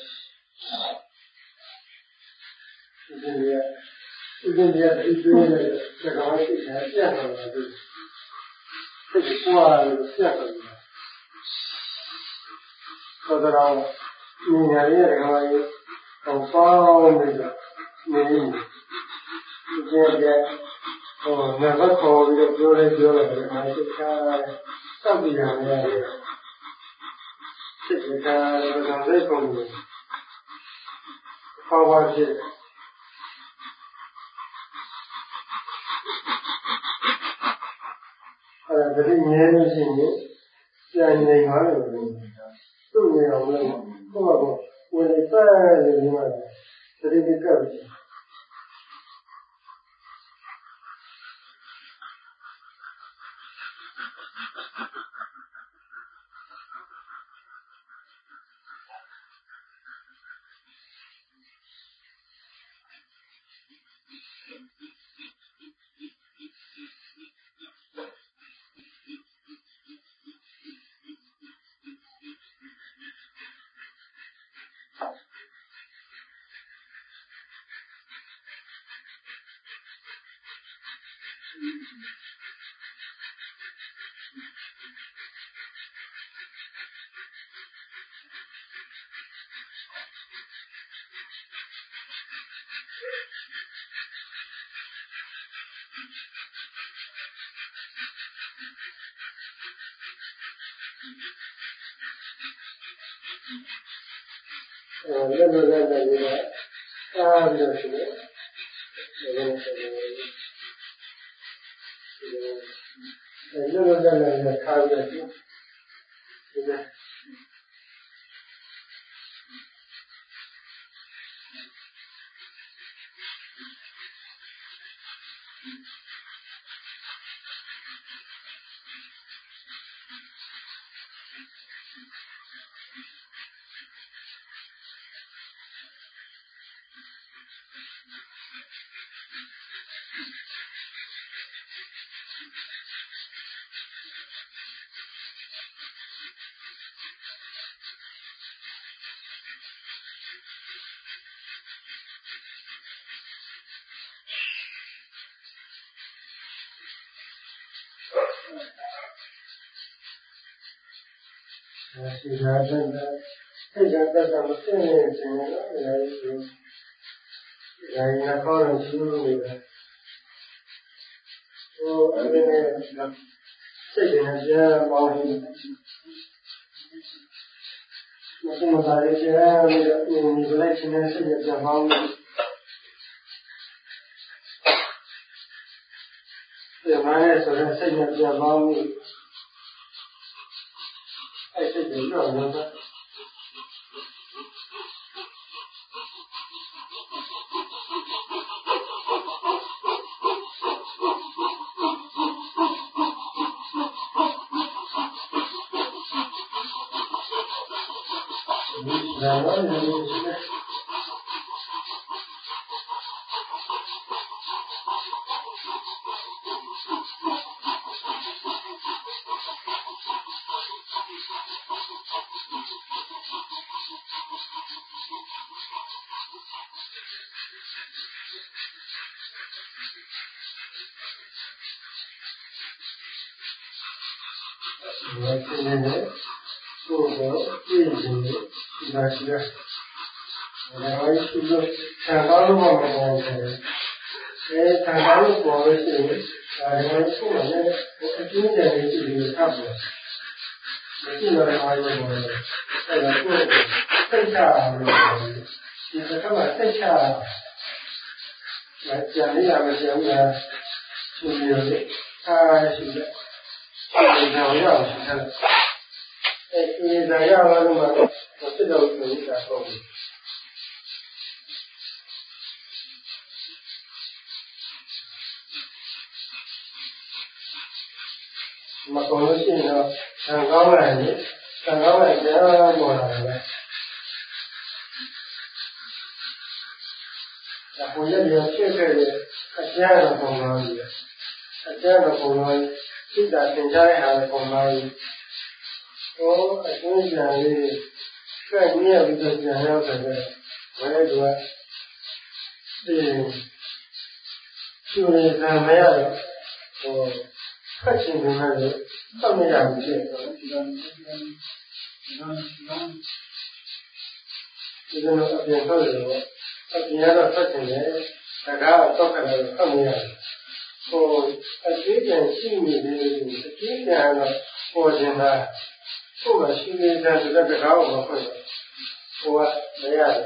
ဒီနေ့ဒီကျွေးနေတဲ့ကောင်ရှိတယ်ပြတ်သွားတယ်စိတ်ကွာလို့ပြတ်သွားတယ်ဆိုတော့ဒီညာရဲ့ကောင်ကြီးပေါင်းပြီးတော့နေနေငါကခေါ်ပြီးတော့ပြောတယ်အားစိတ်ချတယ်စောက်ပြီးရတယ်စိတ်ချတယ်ဒါလည်းပုံလို့ခေါ်ပါဖြစ်အဲ့ဒါတတိမြဲလို့ရှိရင်ပြန်နေပါလို့သူ့နေအောင်လို့ကိုယ့်ဘာကိုဝင်ပတ်နေဒီမှာတတိကပ်ပြီးလက်လိုလက်နဲ့ပြီးတော့အားပြီးတော့ရှိတယ်လက်လိုလက်နဲ့ထားပြီးတော့ဒီကဒီကတည်းကစိတ်ကတည်းကမသိနေခြင်းနဲ့လည်းဒီဒါရင်းခေါ်လို့ရှိလို့ရတယ်ဟိုအဲ့ဒီနဲ့စိတ်နဲ့ကြားပေါင်းနေမသာရေးကြားပြီးတော့ဒီလိုချင်းနဲ့စိတ်နဲ့ကြားပေါင်းဒီမှာလည်းဆိုတော့စိတ်နဲ့ကြားပေါင်းအဲ့စိတ်တွေတော့တော့ဒါတော့လည်းဒါရှိတယ်။ဒါလည်းရှိလို့ဆံကောင်းလို့မပေါ်ဘူး။အဲဆံကောင်းလို့ပေါ်လို့ရှိရင်ဒါလည်းရှိတယ်လေအကျိုးတယ်ရှိပြီးသတ်တယ်။မရှိတော့အားရပေါ်တယ်။အဲဒါကိုစိတ်ချအောင်လို့ဒီတစ်ခါမှစိတ်ချကြံရရမပြောဘူးလား။သူမျိုးလေးအားရှိတယ်။ဒီတော့ရအောင်ရှိတယ်။အဲဒီဒါရအောင်လို့မှစစ်တော်ကိုနေတာပေါ့မကောင်းလို့ရှိရင်တော့ဆံကောင်းလိုက်ရင်ဆံကောင်းလိုက်ကြားပေါ်လာတယ်ဒါကိုရရဖြစ်ခဲ့တဲ့အကျဉ်းတော်ပုံလားကြီးအကျဉ်းတော်ပုံလားစိတ်ဓာတ်သင်ကြားရတဲ့ပုံလားကြီးဟောအကျဉ်းကြံလေးကဲမြင်ပြီးတော့ကြံရောက်တယ်ဘယ်လိုလဲဒီရှင်ရံမရတော့ဟိုဖတ်ချင်တယ်လည်းသတ်မရဘူးဖြစ်တယ်ဒီလိုအပြင်ထွက်တယ်အပြင်ကတော့ဖတ်ချင်တယ်ဒါကတော့ခက်တယ်ဖတ်မရဘူးဟိုအကျဉ်းကြံရှိနေတယ်အကျဉ်းကြံတော့ပေါ်နေတာဟုတ်လားရှိနေတဲ့တကားကိုမဖွင့်ဟိုကမရတယ်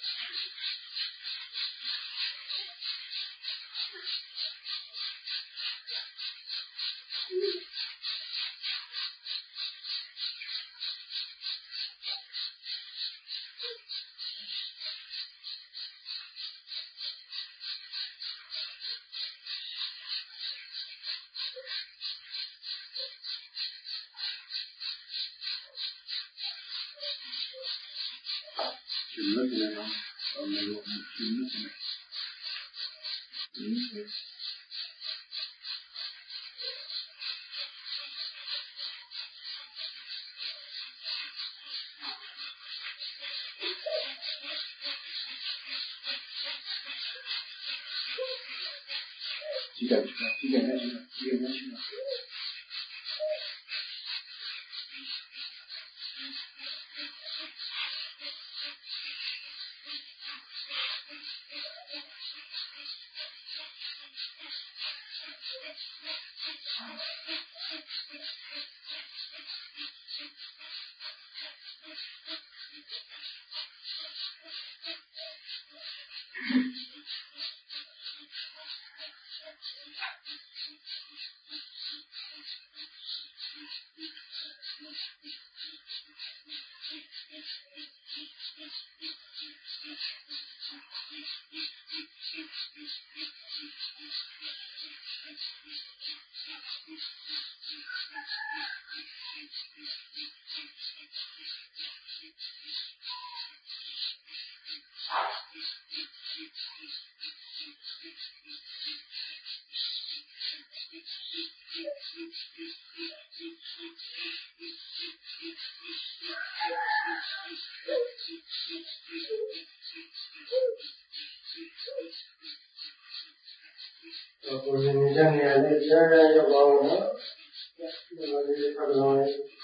ကိုယ်နေကြနေရတဲ့ကြားရရောက်ပါဘူးနော်ဒီလိုလေးပတ်လုံးလေး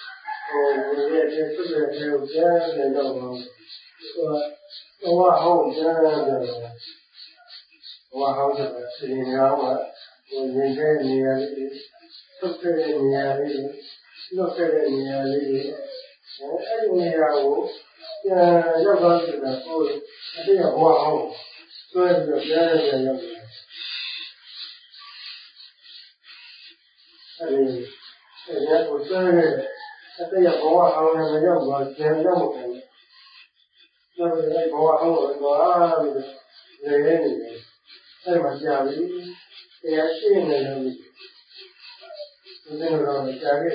这个只有别人的嘛，我好别人的，我好这个事情让我人生年里，10岁的年里，6岁的年里，年我，要不是的，这个我好，所以这个别人的要。我说的，这也不往行了，要不钱要不给，要不那不往行我说啊，人那么家里，人家信的人，就这个家里，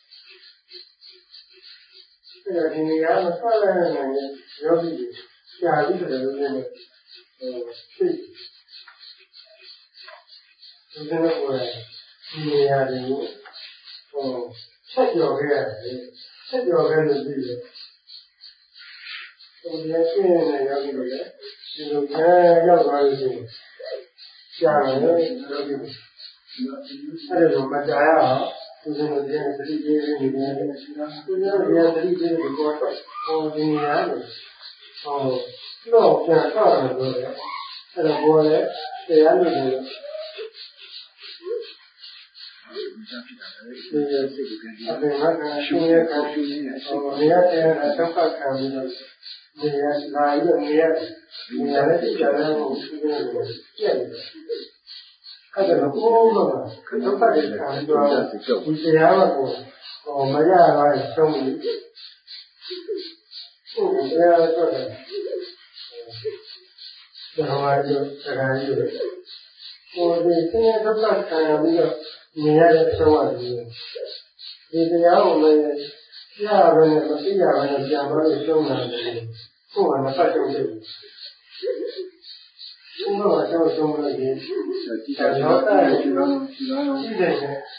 这个今年我上来的人，要是家里的人，对，就这个过来，今年的人。7ကျော်ခဲ့7ကျော်ခဲ့လို့ပြီးတယ်။ဒီရှင်းနေရောက်ပြီးတော့ဒီလိုရောက်သွားလို့ရှိရင်ရှားတယ်လို့ပြောပြီးအဲ့ဒါဆိုမကြားရအောင်သူတို့ကလည်းသတိပေးနေတယ်သူတို့ကလည်းသတိပေးပြီးတော့ဒီနေရာကိုတော့ပြန်ဆောက်တယ်ဆိုတော့အဲ့တော့ဘောလည်းတရားလို့ပြောတယ်အပြင်မှာရှင်ရဲ့ခံရှိနေရတဲ့ဒုက္ခခံပြီးတော့နေရလာရနေရနေရတဲ့ကြားရကိုရှိနေတယ်ကျက်တယ်အဲ့ဒါကိုဘုရားဒုက္ခတွေခံပြီးတော့ဒီတရားကိုမရတော့ဆုံးပြီဟုတ်တယ်ဆိုတော့ဒါမှမဟုတ်တရားရည်ကိုဒီဆင်းရဲဒုက္ခခံပြီးတော့နေရတဲ့အဆုံးအပြီးဒီတရားကိုလည်းရရပဲနဲ့မသိရပဲနဲ့ပြန်သွားလို့ရှုံးတာလေကိုယ်ကမပတ်တော့ဘူးဘုရားကတော့ဆုံးလို့ဒီတော့ရှိတယ်ရှိတယ်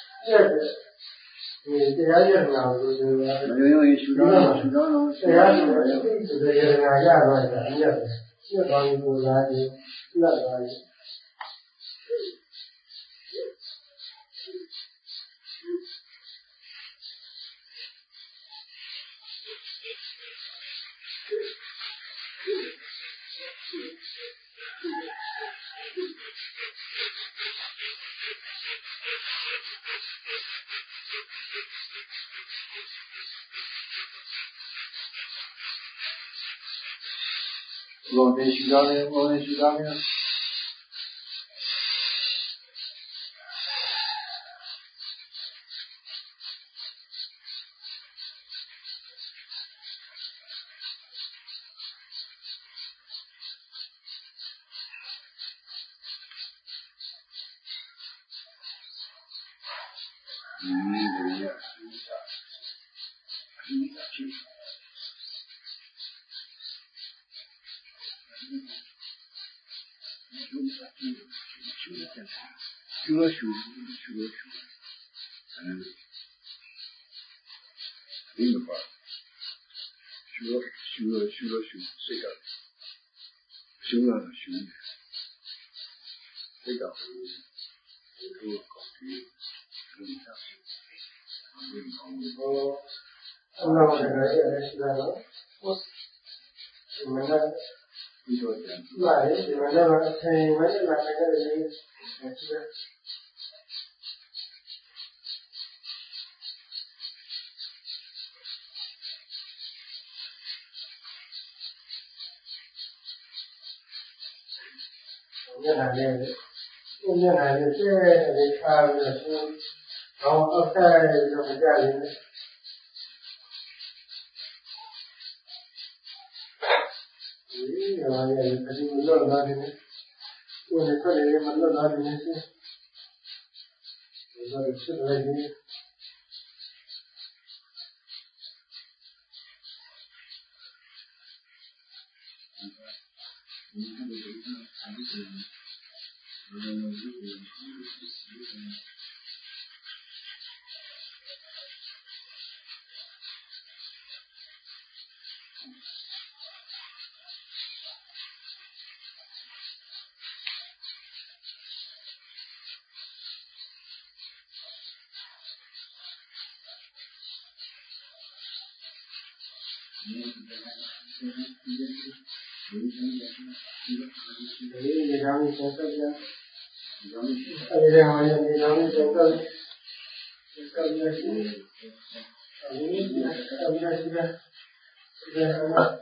ဒီတရားရနာလို့ဆိုတော့ရိုးရှုတော့တရားရနာရတော့တာအမြတ်ရှင်းသွားပြီးပူလာပြီးလက်သွားပြီး我们学校的， 你让你先说一下。你这样你让你先说。说一下行。说一下是的。是的。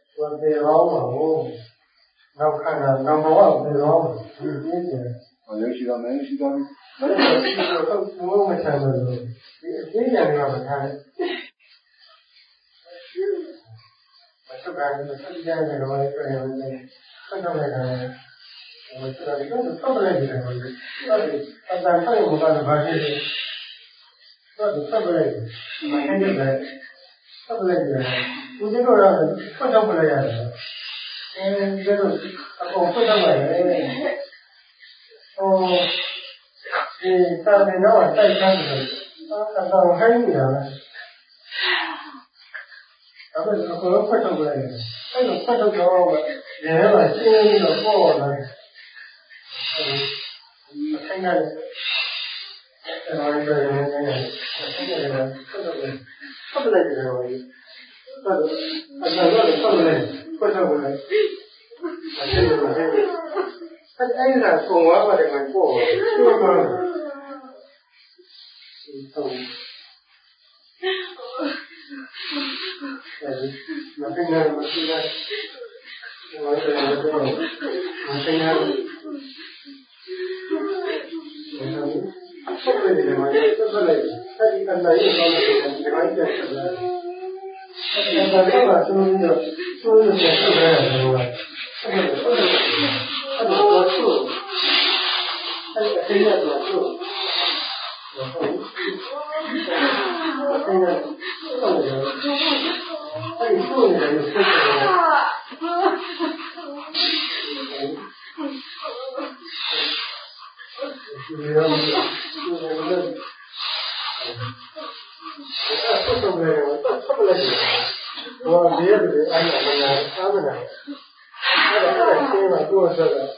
我对老嘛，我看着那么对老，理解。 有时间没有时间。 我们看的是，一年那个看。这边这边那个我这样的，看到那个，我知道这个是特别来的，但他有那个关系，特别来的，我看见的，特别来的，我这个人非常不来的，这个我非常来的，但是那我再看的，我看一样的。咱们是和快手过来的，那个快手叫我人了，今天那个过了，看看，然后一个人，看见那个快手过来，特别来这个玩意，特别来，快手过来，他哎呀，送我把这个过，这个，我现在，我这个，特别的嘛，特别的，他一看到一个方面，这个一点是的，他这个就是显示出来的，是吧？他的多数，他这个现在多数，然后，现在动人。他有数人有特色的。我别的按照那个他们那个，他心嘛做这个，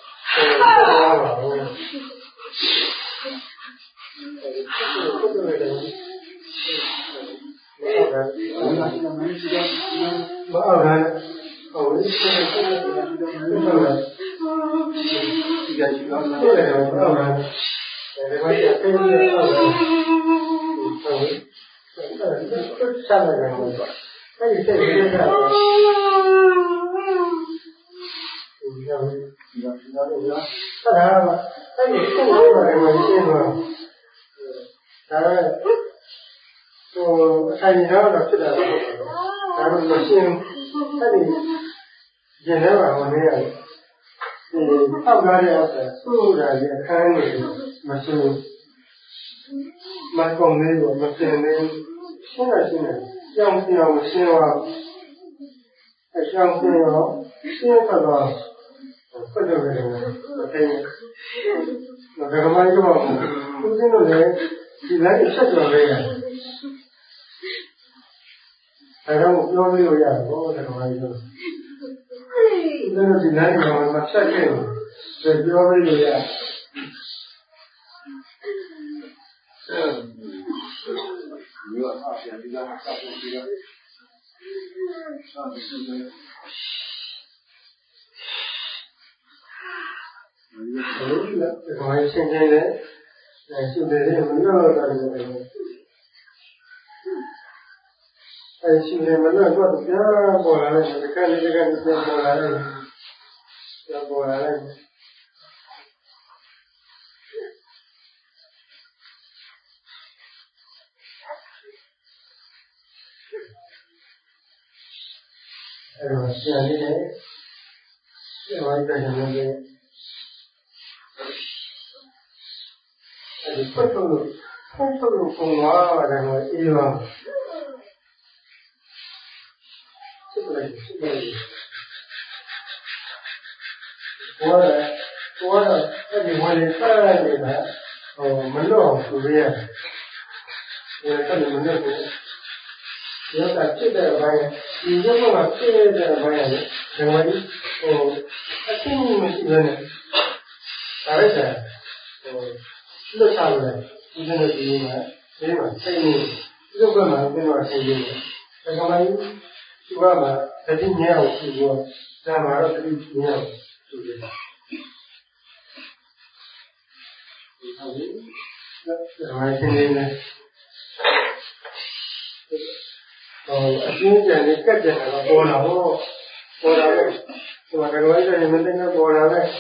ပေါ်လာတယ်ဒီမှာတော်တော်ကြီးမသိနေပေါ်လာတယ်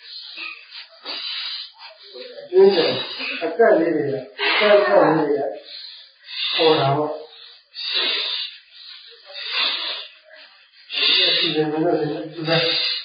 အင်းအကက်လေးတွေအကက်ပေါက်လေးတွေပေါ်လာတော့ဒီလိုမျိုးဒီလို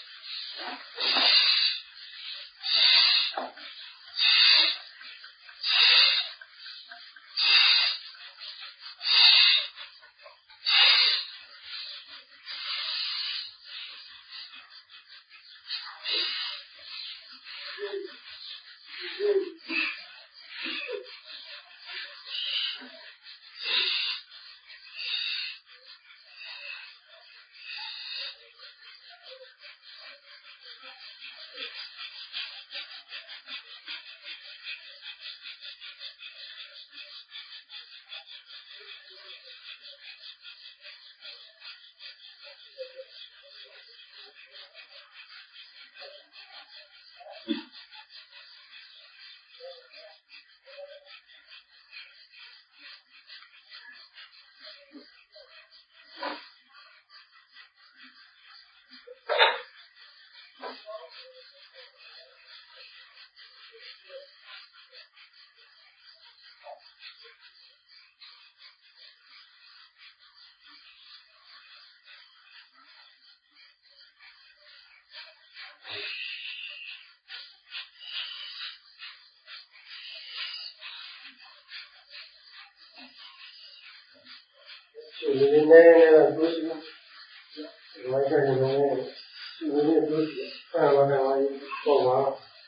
ဒီနေ့နဲ့ဒုစရမိုက်ကနေဒီနေ့ဒုစရအဲ့ဘာလဲပေါ့ပါ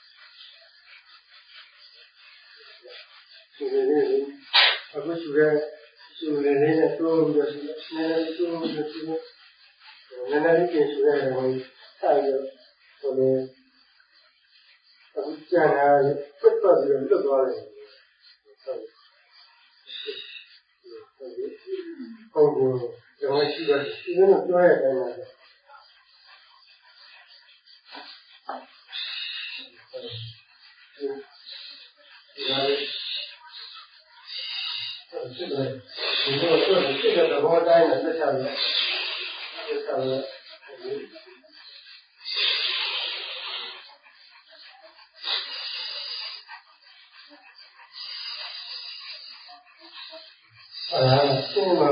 ဒီနေ့အခုရှိတဲ့ရှိနေနေတဲ့တိုးပြီးတော့ရှိနေတိုးပြီးတော့ရှိနေနေလေးကျရှိတဲ့ဟိုဆက်ရဟိုလေအခုကျန်တာပြတ်သွားပြီးလွတ်သွားတယ်ဟုတ်ကဲ့ကျွန်တော်ရှိတယ်ဒီလိုပြောရတဲ့အတိုင်းပါဒီလိုတော့တိုင်းနဲ့ဆက်ချရတယ်ဆက်ချရတယ်ဆုံးမ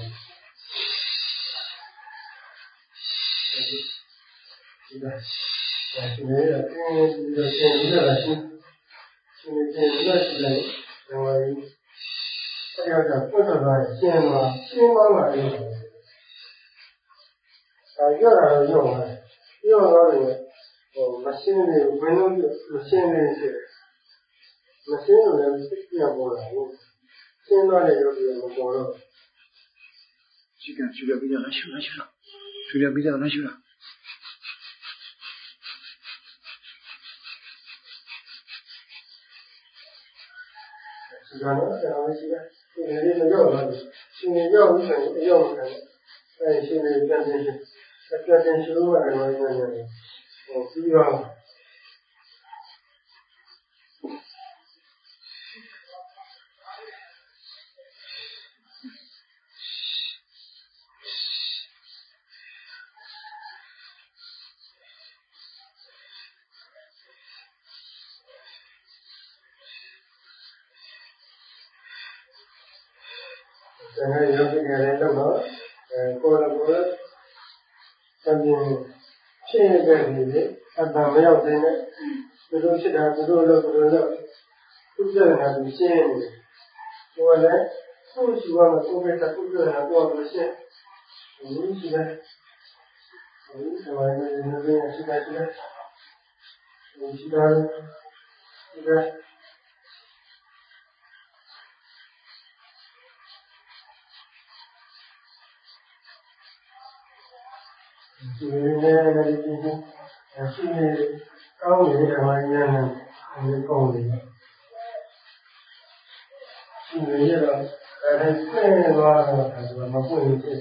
ဒီလိုဒီနေ့တော့ဒီလိုရှိတယ်ရှိတယ်အဲ့ဒါပတ်သက်တာရှင်းပါလာတယ်ဒါကြရတော့ရောတော့ဟိုမရှင်းနေဘယ်လိုမရှင်းနေစေမရှင်းလို့လည်းသိရပေါ်လာဘူးရှင်းတော့လည်းရုပ်တွေမပေါ်တော့ရှိကရှုရပြီးတော့ရှုရရှုရပြီးတော့ရှုရဒီကတော့ရှိတယ်ဒီနေ့ရောက်လာတယ်ရှင်နေရောက်ပြီးတော့ရောက်လာတယ်အဲရှင်နေပြန်ပြန်ရှုလို့ရတယ်ဟိုပြီးတော့ကျွန်တော်ရုပ်ပြရတယ်တော့ကိုယ်အမြင်ရှင်းနေတဲ့ဒီလေအတ္တမရောက်တဲ့သူတို့ဖြစ်တာသူတို့လို့သူပြည့်နေတာသူရှင်းနေတယ်ကိုယ်လည်းကိုယ်ရှိသွားတော့ကိုယ်ပဲသူပြည့်နေတာကိုယ်ကရှင်းဒီရှိတယ်ဒီမှာနေနေရှိတယ်ရှိတယ်ဒီနေ့လည်းဒီရှိနေကောင်းနေတဲ့ဝိုင်းရမ်းနေကောင်းနေရှိနေရတော့အဲ့ဒါဆင်းသွားတော့ဒါမပွင့်ဘူးဖြစ်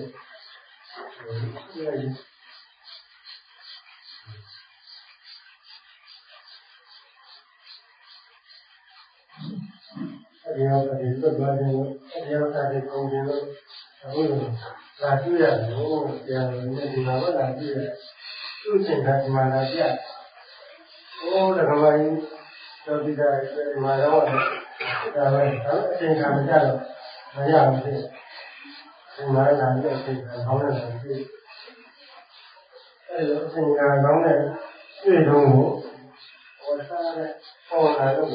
တယ်ဒီတော့ဒီသက်သွားတယ်ဒီတော့ဒီကုန်တယ်လို့ဟုတ်တယ်လာကြည့်ရတယ်ဘုရားဒီမှာတော့လာကြည့်ရတယ်သူ့ချိန်ကဒီမှာလာကြည့်ဟိုတကမာကြီးတော့ဒီကဒီမှာတော့ဒါပဲအချိန်ကမကြတော့မရဘူးဖြစ်ဒီမှာလာကြည့်အချိန်ကကောင်းတယ်လို့ဖြစ်အဲလိုအချိန်ကကောင်းတဲ့တွေ့တော့ဟိုစားတဲ့ပေါ်လာတော့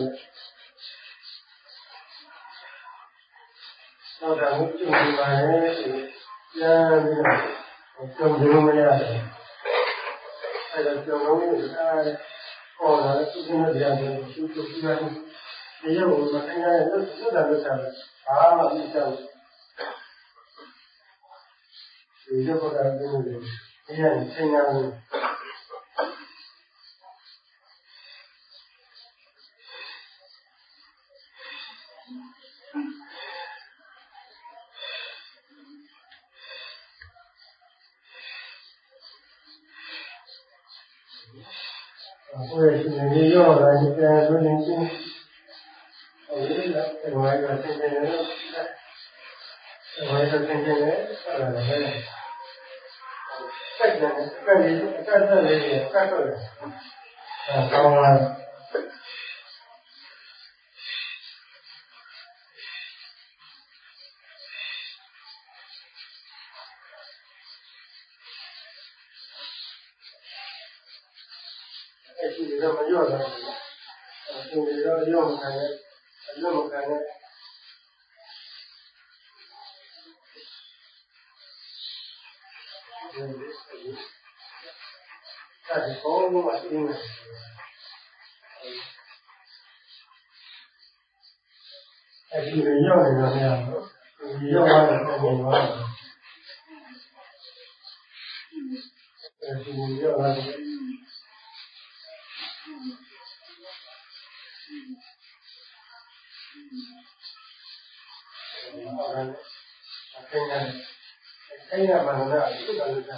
တော့ဒါကိုကြည့်နေပါလေပြန်ပြီးတော့ကြုံကြုံမရတယ်အဲဒါကြုံလို့အဲပေါ်လာတဲ့သူကလည်းတရားကိုရှုပ်ပြီးရတယ်ဒီရုပ်ကိုမသိရတဲ့လွတ်တာလွတ်တာဘာမှမကြောက်ဒီရုပ်ကလည်းဒီလိုတရားနဲ့ဆင်းရဲဘူး我也是没有了，现在都年轻，我这个我一个天天人，我一个天天人，在这里也在这里，高了。这里头没有的，这里头用不开的，用不开的。但是高我嘛是因为，这个药的那样子，药完了再给完了，这个药完了。အဲ့ဒါမှလည်းသူ့ကလည်း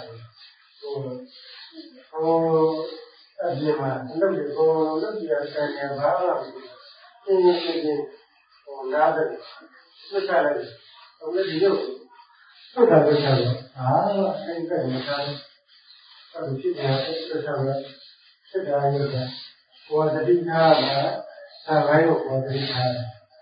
ဟိုအပြင်မှာလုပ်ရကိုလုပ်ရတဲ့နေရာဘာမှမဖြစ်ဘူး။အင်းဟိုနားတယ်ဆွတ်ချလိုက်တယ်။ဟိုလည်းဒီလိုဆွတ်တာဆွတ်ချတယ်။အာအဲ့ဒါကမထားဘူး။အဲ့ဒီဖြစ်နေတာဆွတ်ချတယ်။ဆက်တာရတဲ့ဘောတတိကားမှာသာဘိုင်းကိုဘောတတိကား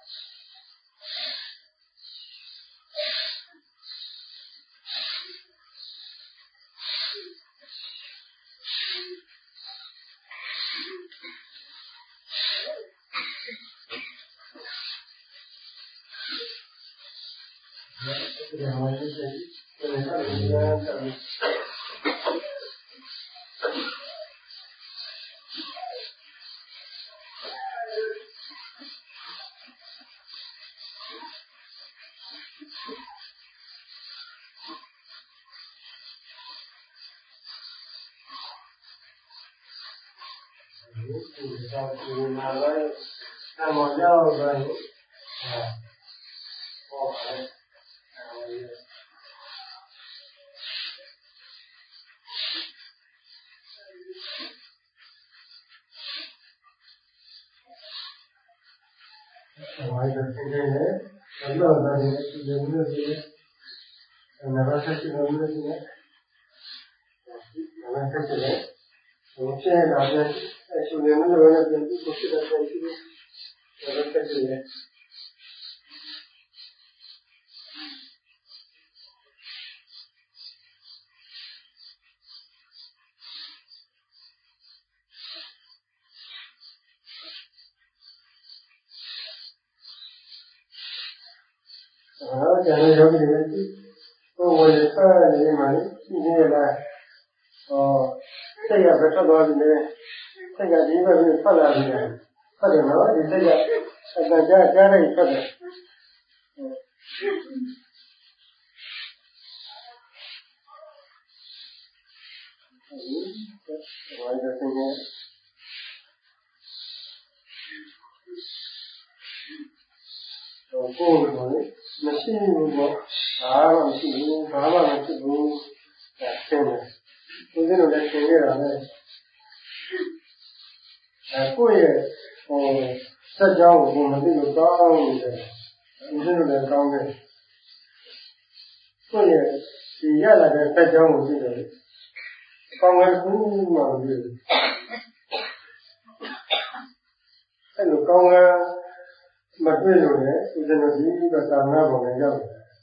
ကျန်တဲ့ယောဂီတွေကိုယ်ဝင်ဆက်နေမှလည်းရှိနေလားစိတ်ရပဲထွက်သွားပြီလေစိတ်ကဒီဘက်ကိုထွက်လာပြီထွက်တယ်နော်ဒီစိတ်ကအတကြားကြားလိုက်ထွက်တယ်ဝိုင်းတဲ့နေကိုယ်ကလည်းမရှိဘူးပေါ့ဘာမှမရှိဘူးဘာမှမဖြစ်ဘူးအဲဆင်းတယ်သူတို့လည်းသင်ရတာပဲကိုယ့်ရဲ့စက်ကြောင်းကိုမသိလို့ကောင်းနေတယ်သူတို့လည်းကောင်းတယ်ကိုယ့်ရဲ့ဒီရလာတဲ့သက်ကြောင်းကိုကြည့်တယ်။ကောင်းကင်ဘူးမှမဖြစ်ဘူး။အဲ့လိုကောင်းကင်မတွေ့လို့လေဦးဇင်းတို့ဒီကသာနာပေါ်မှာရောက်တယ်။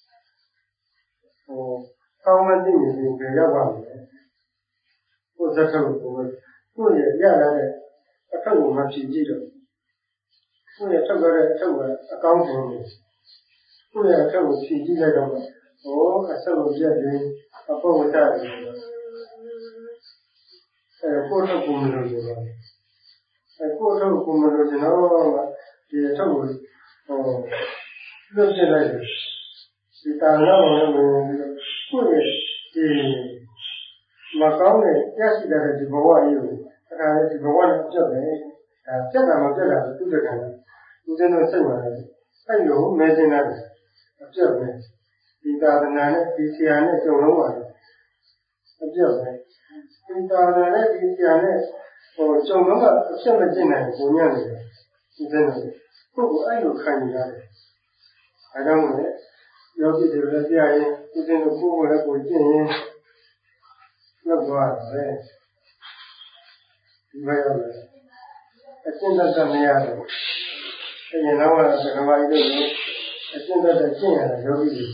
ကောင်းကင်သိနေပြီပဲရောက်ပါမယ်။ကိုယ်သက်ထုတ်ကိုယ်ရဲ့ရလာတဲ့အထုပ်ကိုမဖြစ်ကြည့်တော့ကိုယ့်ရဲ့ထုတ်ရတဲ့အထုပ်ကအကောင်းဆုံးကိုယ့်ရဲ့အထုပ်ကိုဖြည့်ကြည့်လိုက်တော့အဆုပ်ကိုပြတ်ပြီးအပုတ်ဝတ်တယ်ကိုယ့်ထုတ်ကိုမလို့ဆိုတော့ကိုယ့်ထုတ်ကိုမလို့ကျွန်တော်ဒီအထုပ်ကိုလွတ်ပြလိုက်တယ်ဒီတာနာဝင်ပြီးတော့ကိုယ့်ရဲ့ဒီမကောင်းတဲ့ရရှိတဲ့ဒီဘဝကြီးကိုအခါဒီဘဝနဲ့ပြတ်တယ်ပြတ်တာမပြတ်တာသူတကယ်ဦးဇင်းတို့စိတ်ဝင်တယ်အဲ့လိုမဲတင်တယ်အပြတ်ပဲဒီသာသနာနဲ့ဒီဆရာနဲ့ကြုံလုံးပါတယ်အပြတ်ပဲဒီသာသနာနဲ့ဒီဆရာနဲ့ကြုံလုံးကအပြတ်မကျင့်နိုင်ဘူးညံ့နေတယ်ဦးဇင်းတို့ကိုယ့်ကိုအဲ့လိုခံနေရတယ်အဲကြောင့်လည်းယောဂီတွေလည်းပြရင်ဦးဇင်းတို့ကိုယ့်ကိုလည်းကိုကျင့်ရင်လောက်သွားတယ်ဒီဘက်ရောက်တယ်အကျင့်တတ်မရတယ်အရင်တော့ကဓမ္မကြီးတို့အကျင့်တတ်ကျင့်ရတယ်ယောဂီတွေ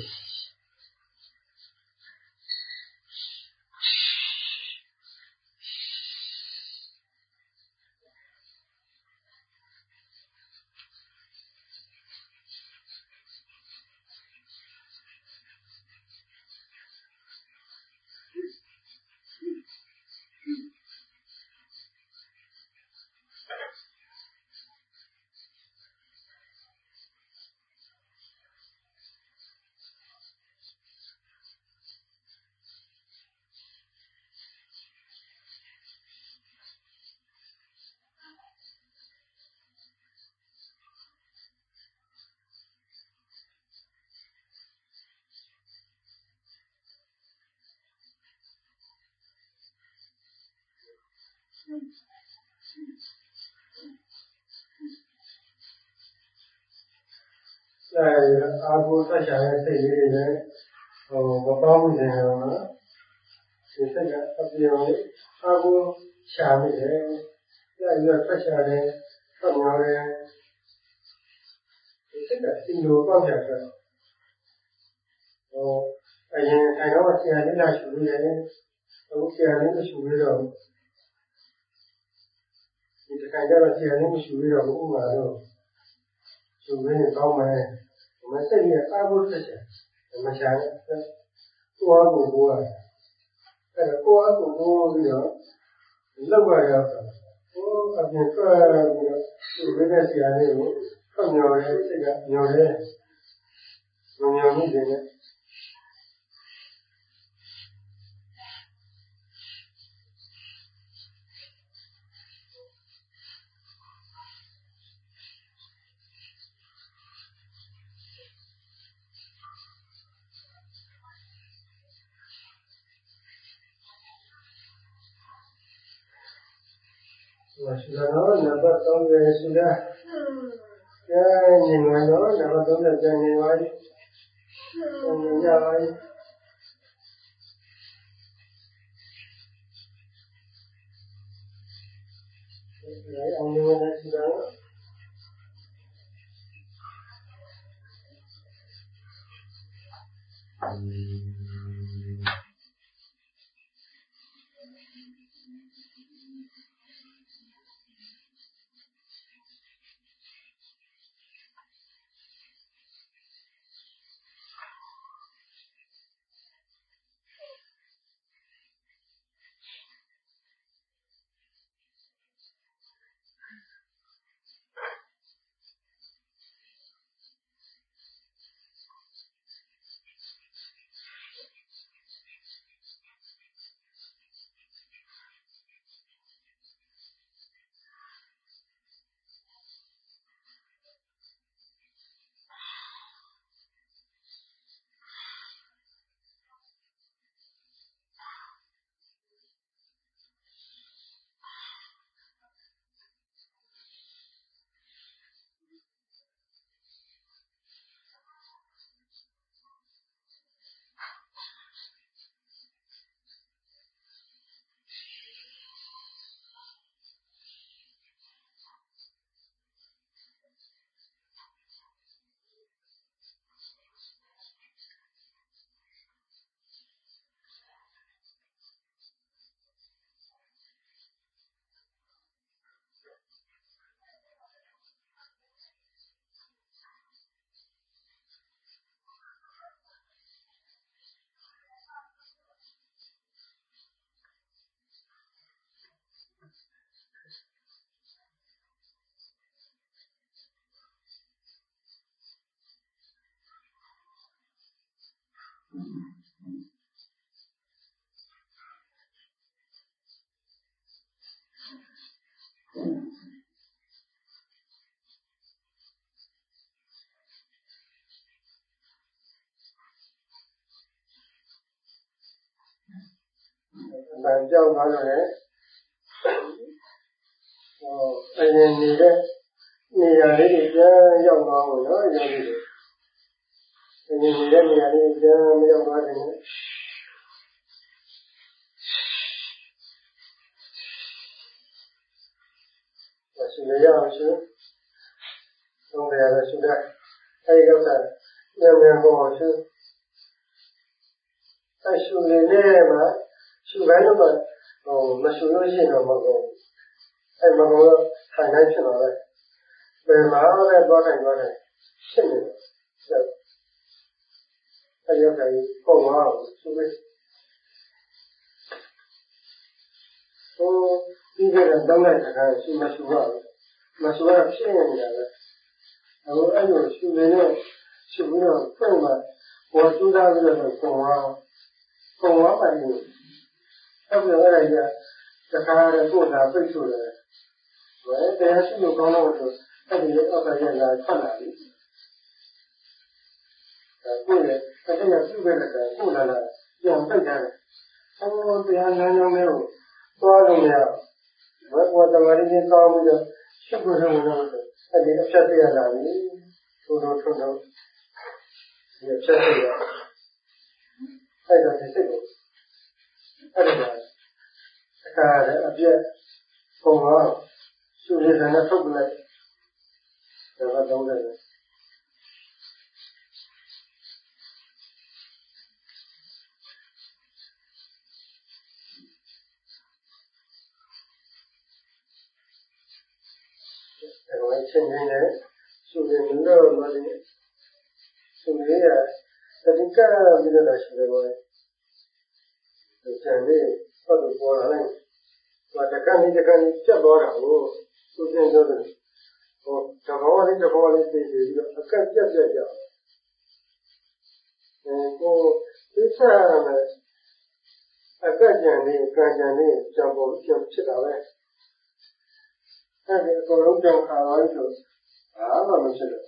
အာဟုသက်ချာရဲ့စိတ်လေးတွေလည်းမပေါင်းနေတယ်နော်ဒီစိတ်ကအပြောင်းလေးအာဟုရှာနေတယ်ကြာရွသက်ချာတယ်ဆက်မျောတယ်ဒီစိတ်ကစီလိုပေါက်ကြတယ်အရင်ထိုင်တော့ဆရာလေးလာရှုနေတယ်အခုဆရာလေးမရှုရတော့ဒီတစ်ခါကျတော့ဆရာလေးမရှုရတော့ဘူးဥမာတော့ရှုရင်းကောင်းမယ်မစိတ်ရဲ့အာဟုသက်ချာမရှာနဲ့ကိုယ်ကိုယ်ကိုယ်အဲ့ကိုယ်ကိုယ်ကိုယ်ပြီးတော့လောက်ရတော့အပြင်ထွက်ပြီးတော့ဒီဝိနည်းဆရာလေးကိုဖွင့်ပြောရဲစိတ်ကညော်ရဲမညော်မိတယ်နဲ့ရှိတယ်နော်နံပါတ်30ရှိတယ်ညင်ဝင်တော့နံပါတ်30ကျန်နေပါပြီညင်ပါပြီအောင်နေဝင်ရှိတယ်那叫他的人，哎呀，你的，你呀，你的这要搞我了，要你的，你的这没有搞的呢。我是这样是，从这样的时代，还有一个在两个我是，在树林里嘛，树干那么，那树有些那么高。哎，那个太难听了嘞！为嘛来多看，信你了，是，他也可以帮忙，是不是？一个人等待看看，是没说话，没说话骗人家的。然后哎呦，是没有，是不是笨嘛？我知道这个是公王反应，他不是那个，这看的多少倍数的。我等下是有刚那个时候，他得200元来看哪里？贵的，他这个400的，过来了，2倍的。我这样难道没有多少没有？我怎么这些高木的，是不是我那个？他这个偏这样的，抽，也偏这样。还有就是这个，这个，看别公王。树林上的出不来，这个都在的。这个前几年树林热嘛的，树林呀，这里干这个的是什么？现在好多波浪嘞，我这看你这多少哦，都见到的。这方面对这个更加。这次呢，干讲的讲不知道嘞。但是各种讲看完之后，我们知道。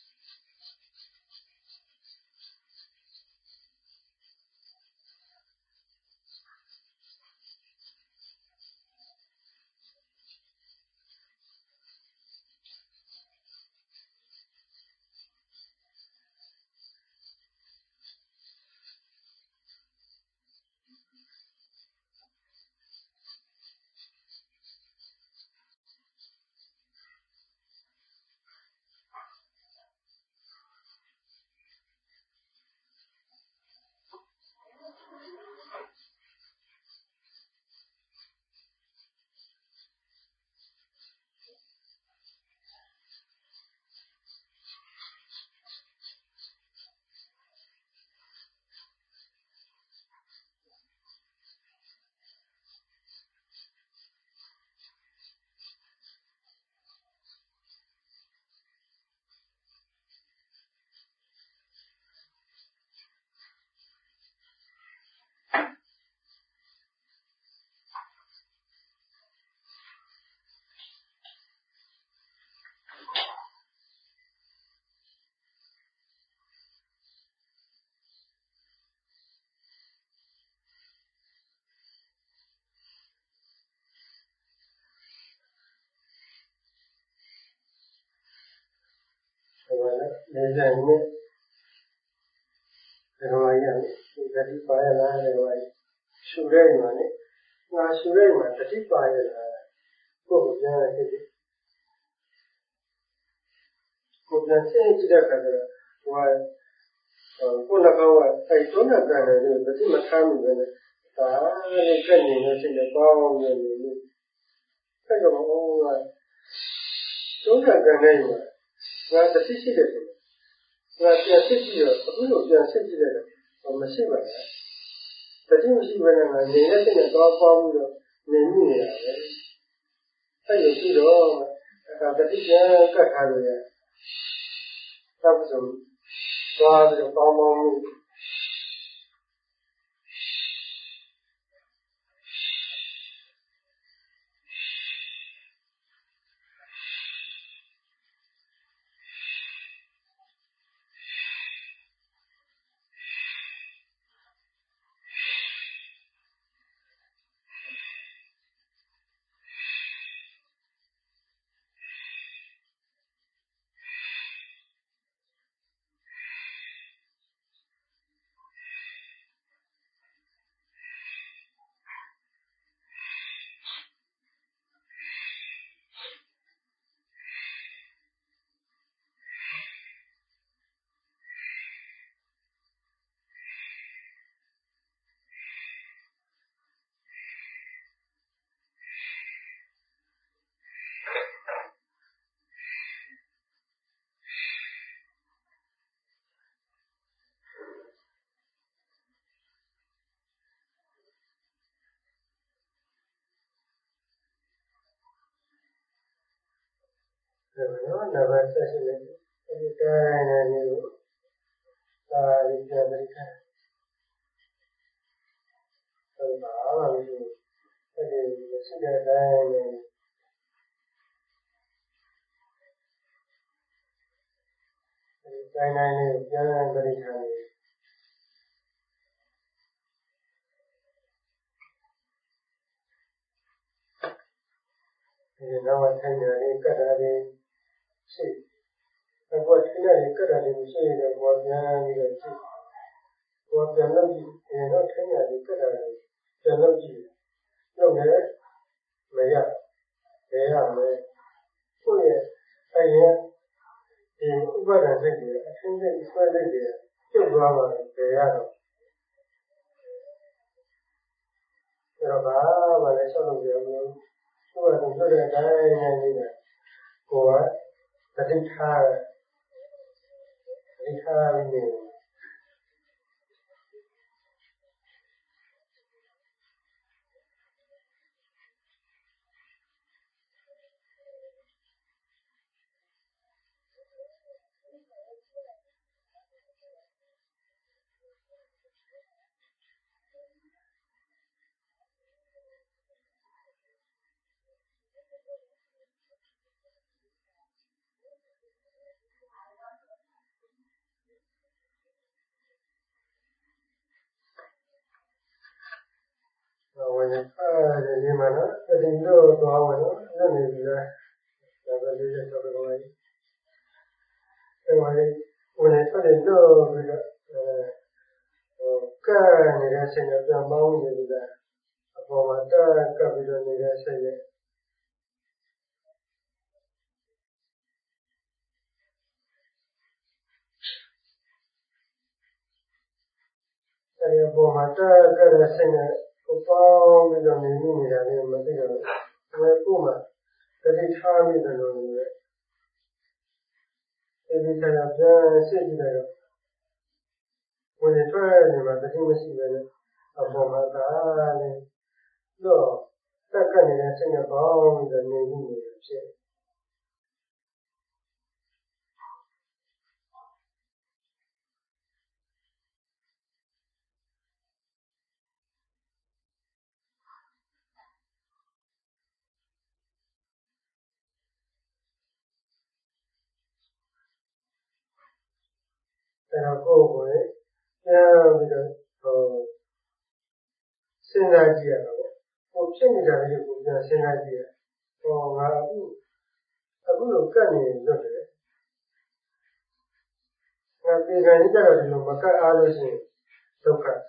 人家呢，这个玩意儿，这里摆来这个玩意儿，树来嘛呢，那树来嘛，这里摆来，不讲这个，不讲现在这个，我那个哎，多那个呢，这么他们呢，你看你们这个包的你，这个多那个呢，我这些的。我讲设计的，不是讲设计的，我们习惯了。这种习惯呢，人家现在搞房子的，人民呀，他有这种，这里边干啥的呀？他不是搞这个帮忙的， never fascinated. Every time I knew America. So I was sitting there and America. Now I think I got a see. I was in a good at the machine that was young. What the energy is not hanging at the good at the energy. No, may I? So, I hear in Uber and City, I think that it's my idea. You go over there. When I saw the video, who was a good at dying and either. Or, I think hard. When the manner, the window to our when I saw the door with a car in the same amount of that, upon my third capital in the same. And upon my third capital singer, who found with the meaning of the material, where Puma, that is how we don't know it. Every time I've done city there, when they try to make the machine upon my darling, no, that kind of thing about the meaning of it. And I'll go for it. Yeah, with a same idea. Oh, change the idea with the same idea. Oh, I will cut it. Now, if I need to know what I was saying, so cut.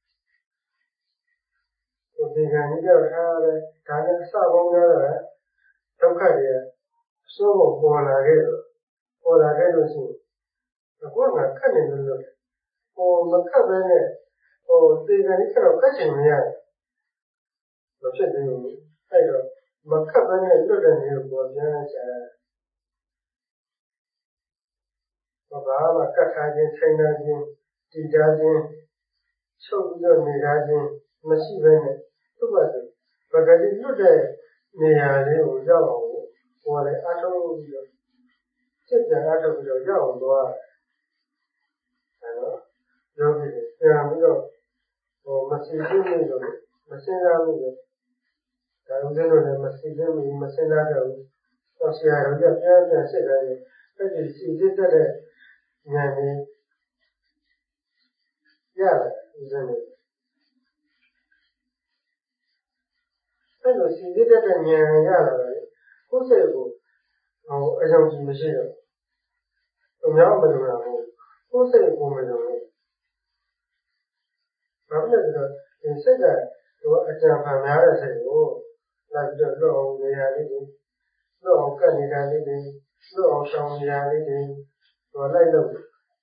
If I need to have a kind of sound, so cut it. So, all I get was the one I cut in the look. Oh, my cousin, oh, they can eat a catching me. What's it doing? I don't. My cousin is good at you, but Baba, Kakajin, Trainajin, Dijajin, Chokujo, Nirajin, Machine, Tubati. But I did not nearly Yao, or the Atto, sit the Atto with your Yao, I know. Yogi, or Machine, Machine, I don't know, Machine, Machine, or she had a good said that she did that. Yeah, isn't it? So she did that and who said, oh, I don't see the share. Who said, he said that I can't find out. I said, oh, like the law, they are living, law, Canada living, law, Shang living, or like that.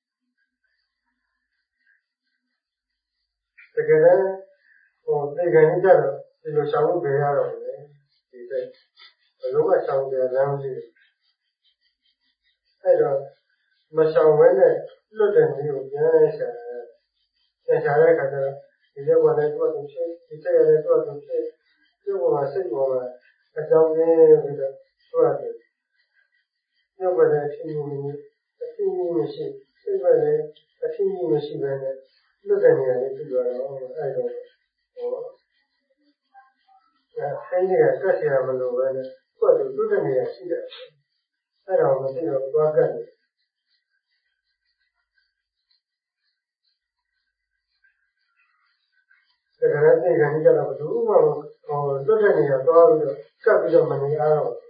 Together, or they can each other, they will sound very hard. He said, I know I sound their language. I don't, but some when they look at you, yes, and I like it. He said, what I thought to say, he said, I thought to say, you will say, I don't know with the ရုပ်ပဲလည်းအထင်ကြီးမရှိစိတ်ပဲလည်းအထင်ကြီးမရှိပဲနဲ့လွတ်တဲ့နေရာလေးဖြစ်သွားတော့အဲ့တော့ခိုင်းနေတာကတ်ချင်မလို့ပဲနဲ့ကိုယ်ကလွတ်တဲ့နေရာရှိတယ်အဲ့တော့မသိတော့သွားကတ်တယ်ဒါကလည်းသိခံကြတော့ဘယ်သူမှလွတ်တဲ့နေရာသွားပြီးတော့ကတ်ပြီးတော့မနေအားတော့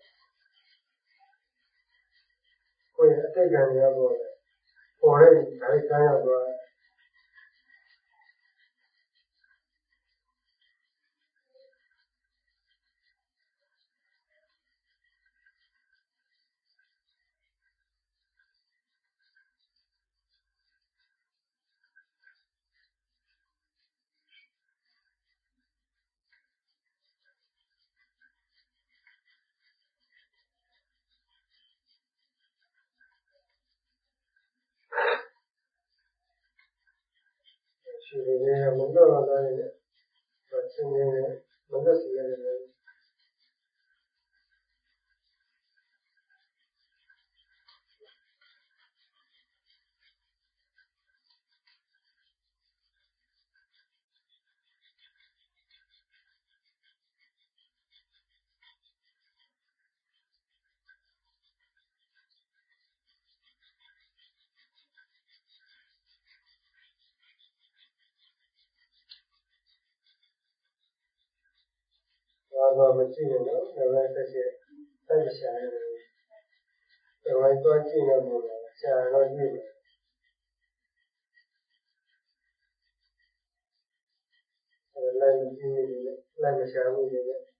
ကိုယ်အတိတ်ကံရတော့ပေါ်တဲ့ဒါလေးကမ်းရောက်သွားရှိနေတယ်မလို့တော့တယ်ဆင်းနေတယ်မလို့စီရတယ်တော့မရှိနေတော့ဒါပဲတက်ချက်တိုက်ရှာနေတယ်ဒါပဲသွားကြည့်နေလို့ဆရာတော်ကြည့်တယ်လိုက်ကြည့်နေတယ်လိုက်မရှာဘူးလေ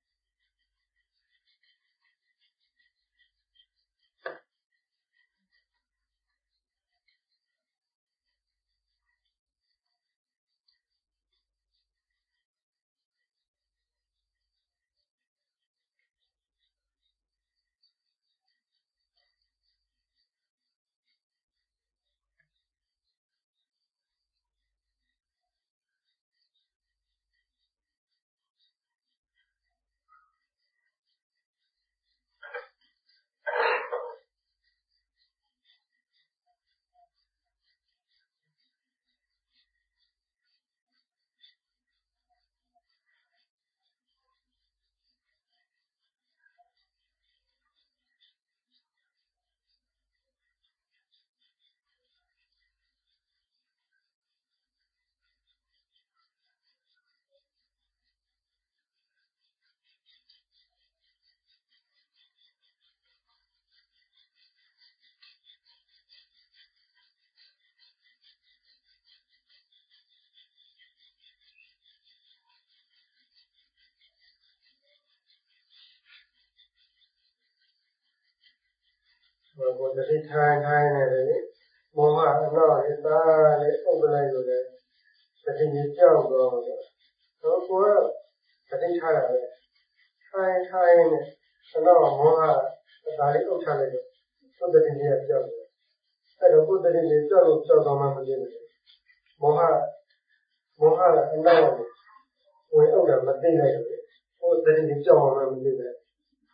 ကိုယ်တတိထိုင်နေတယ်မောဟအနောက်ရတာလေဥပ္ပလိုက်လို့လေတတိကြီးကြောက်တော့တော့ကိုယ်ကတတိထားရတယ်ထိုင်နေအနောက်မောဟဒါလေးဥပ်ချလိုက်တော့သုတ္တိကြီးကြောက်တယ်အဲ့တော့သုတ္တိကြီးကြောက်လို့ကြောက်တော့မှမဖြစ်ဘူးမောဟကအနောက်ဝင်ဥပ်တာမသိလိုက်ဘူးဟိုတတိကြီးကြောက်မှမဖြစ်ဘူး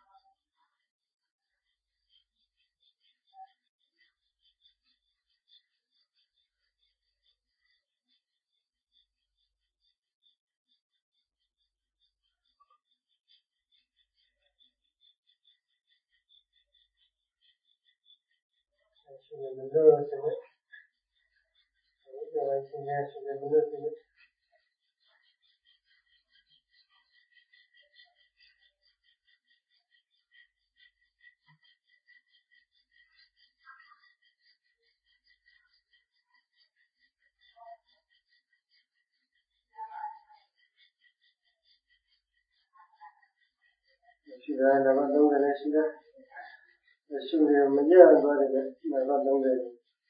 ရှင်မလို့ရှင်ဘုရားရှင်ရှင်မလို့ရှင်ရှိတာလည်းတော့လည်းရှိတာရှိတယ်မကြတော့တယ်လည်းတော့လည်း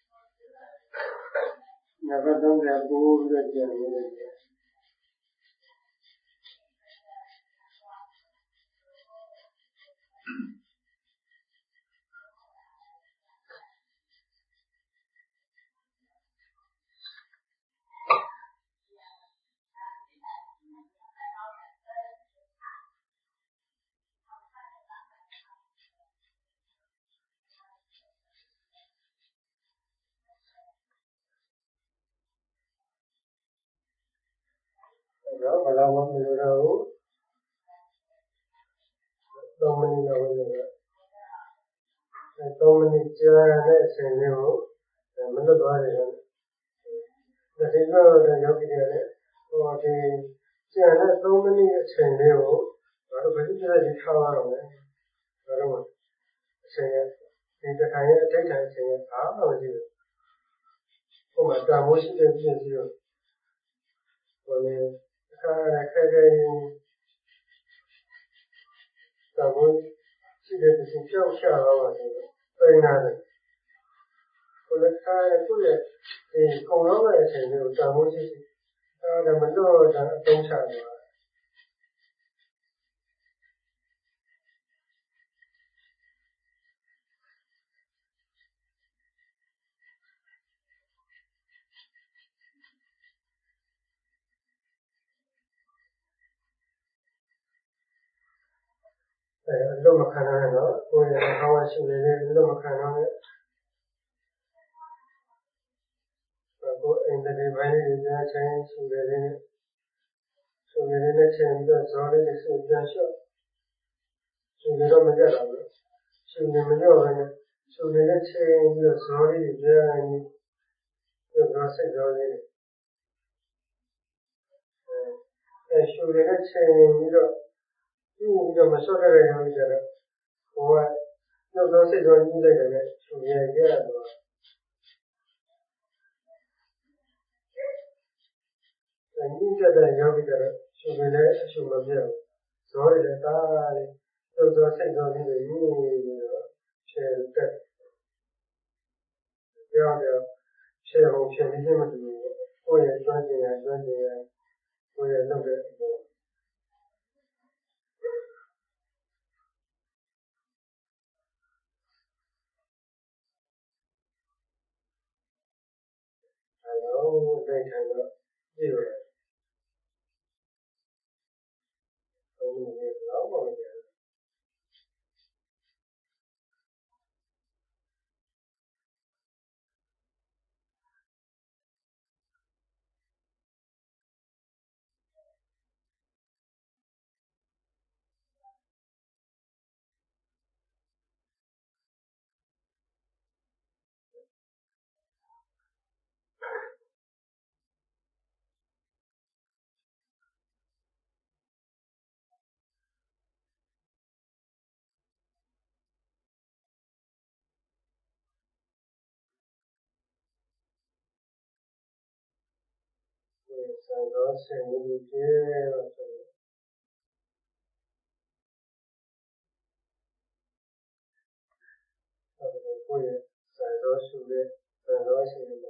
နံပါတ်30ပို့ပြီးတော့ကျန်နေတယ်နော်ဘယ်လောက်မှမလိုတော့ဘူး3 မိနစ်လောက်ဝင်တယ်3 မိနစ်ကြာတဲ့အချိန်လေးကိုမလွတ်သွားတယ်ဒီကတော့ယောဂီတွေလည်းဟိုဒီကြာတဲ့3 မိနစ်အချိန်လေးကိုဘာလို့ဘယ်လိုကြည့်ထားရအောင်လဲဘာလို့အချိန်ရဲ့ဒီတစ်ခါရဲ့အထိတ်ထိုင်အချိန်ရဲ့အားမကြည့်ဘူးဟိုမှာတာမိုးရှိတဲ့ပြည့်စည်တော့ဟိုလေအခါခဲခဲတာမိုးရှိတဲ့ပြည့်စည်ကြောက်ချတော့ပါတယ်ပြင်လာတယ်ဟိုလေခါကိုရဲ့ဒီကုံတော့တဲ့အချိန်လေးကိုတာမိုးရှိဒါမလို့ဒါအသုံးချတယ်အလုံးမခံနိုင်တော့ကိုယ်ရဲ့ဘာဝရှိနေလေအလုံးမခံနိုင်ကိုယ်အိမ်တွေပိုင်းတွေကြားချင်းရှိတယ်လေဆိုရတဲ့ချိန်ပြီးတော့ဇောလေးတွေစုပြန်လျှော့ဆိုရတော့မကြတော့ဘူးဆိုနေမရောပဲဆိုနေတဲ့ချိန်ပြီးတော့ဇောလေးတွေပြန်ပြီးတော့စိတ်ဇောလေးဆိုနေတဲ့ချိန်ပြီးတော့ပြီးတော့မလျှော့တဲ့ရောကြတော့ဟိုကတော့စိတ်ဇောကြီးလိုက်တယ်ဆိုရကြတော့ဒီကြတဲ့ယောဂီတွေဆိုနေတဲ့အရှုမပြောင်းဇောရတဲ့တာလေးသုဇောစိတ်ဇောလေးတွေမြည်ပြီးတော့ဖြေတက်ပြောင်းတော့ဖြေဖို့ဖြေပြီးမှမတူဘူးကိုယ့်ရဲ့ကျွမ်းကျင်ရကိုယ့်ရဲ့လုပ်တဲ့အပေါ်အလုံးတိုင်းထိုင်တော့ပြည့်တယ်ဘုံနဲ့တော့မကြဘူးဆံတော်ဆင်ပြီးပြည့်တော့ဆိုတော့ကိုယ့်ရဲ့ဆံတော်ရှုတဲ့ဆံတော်ရှင်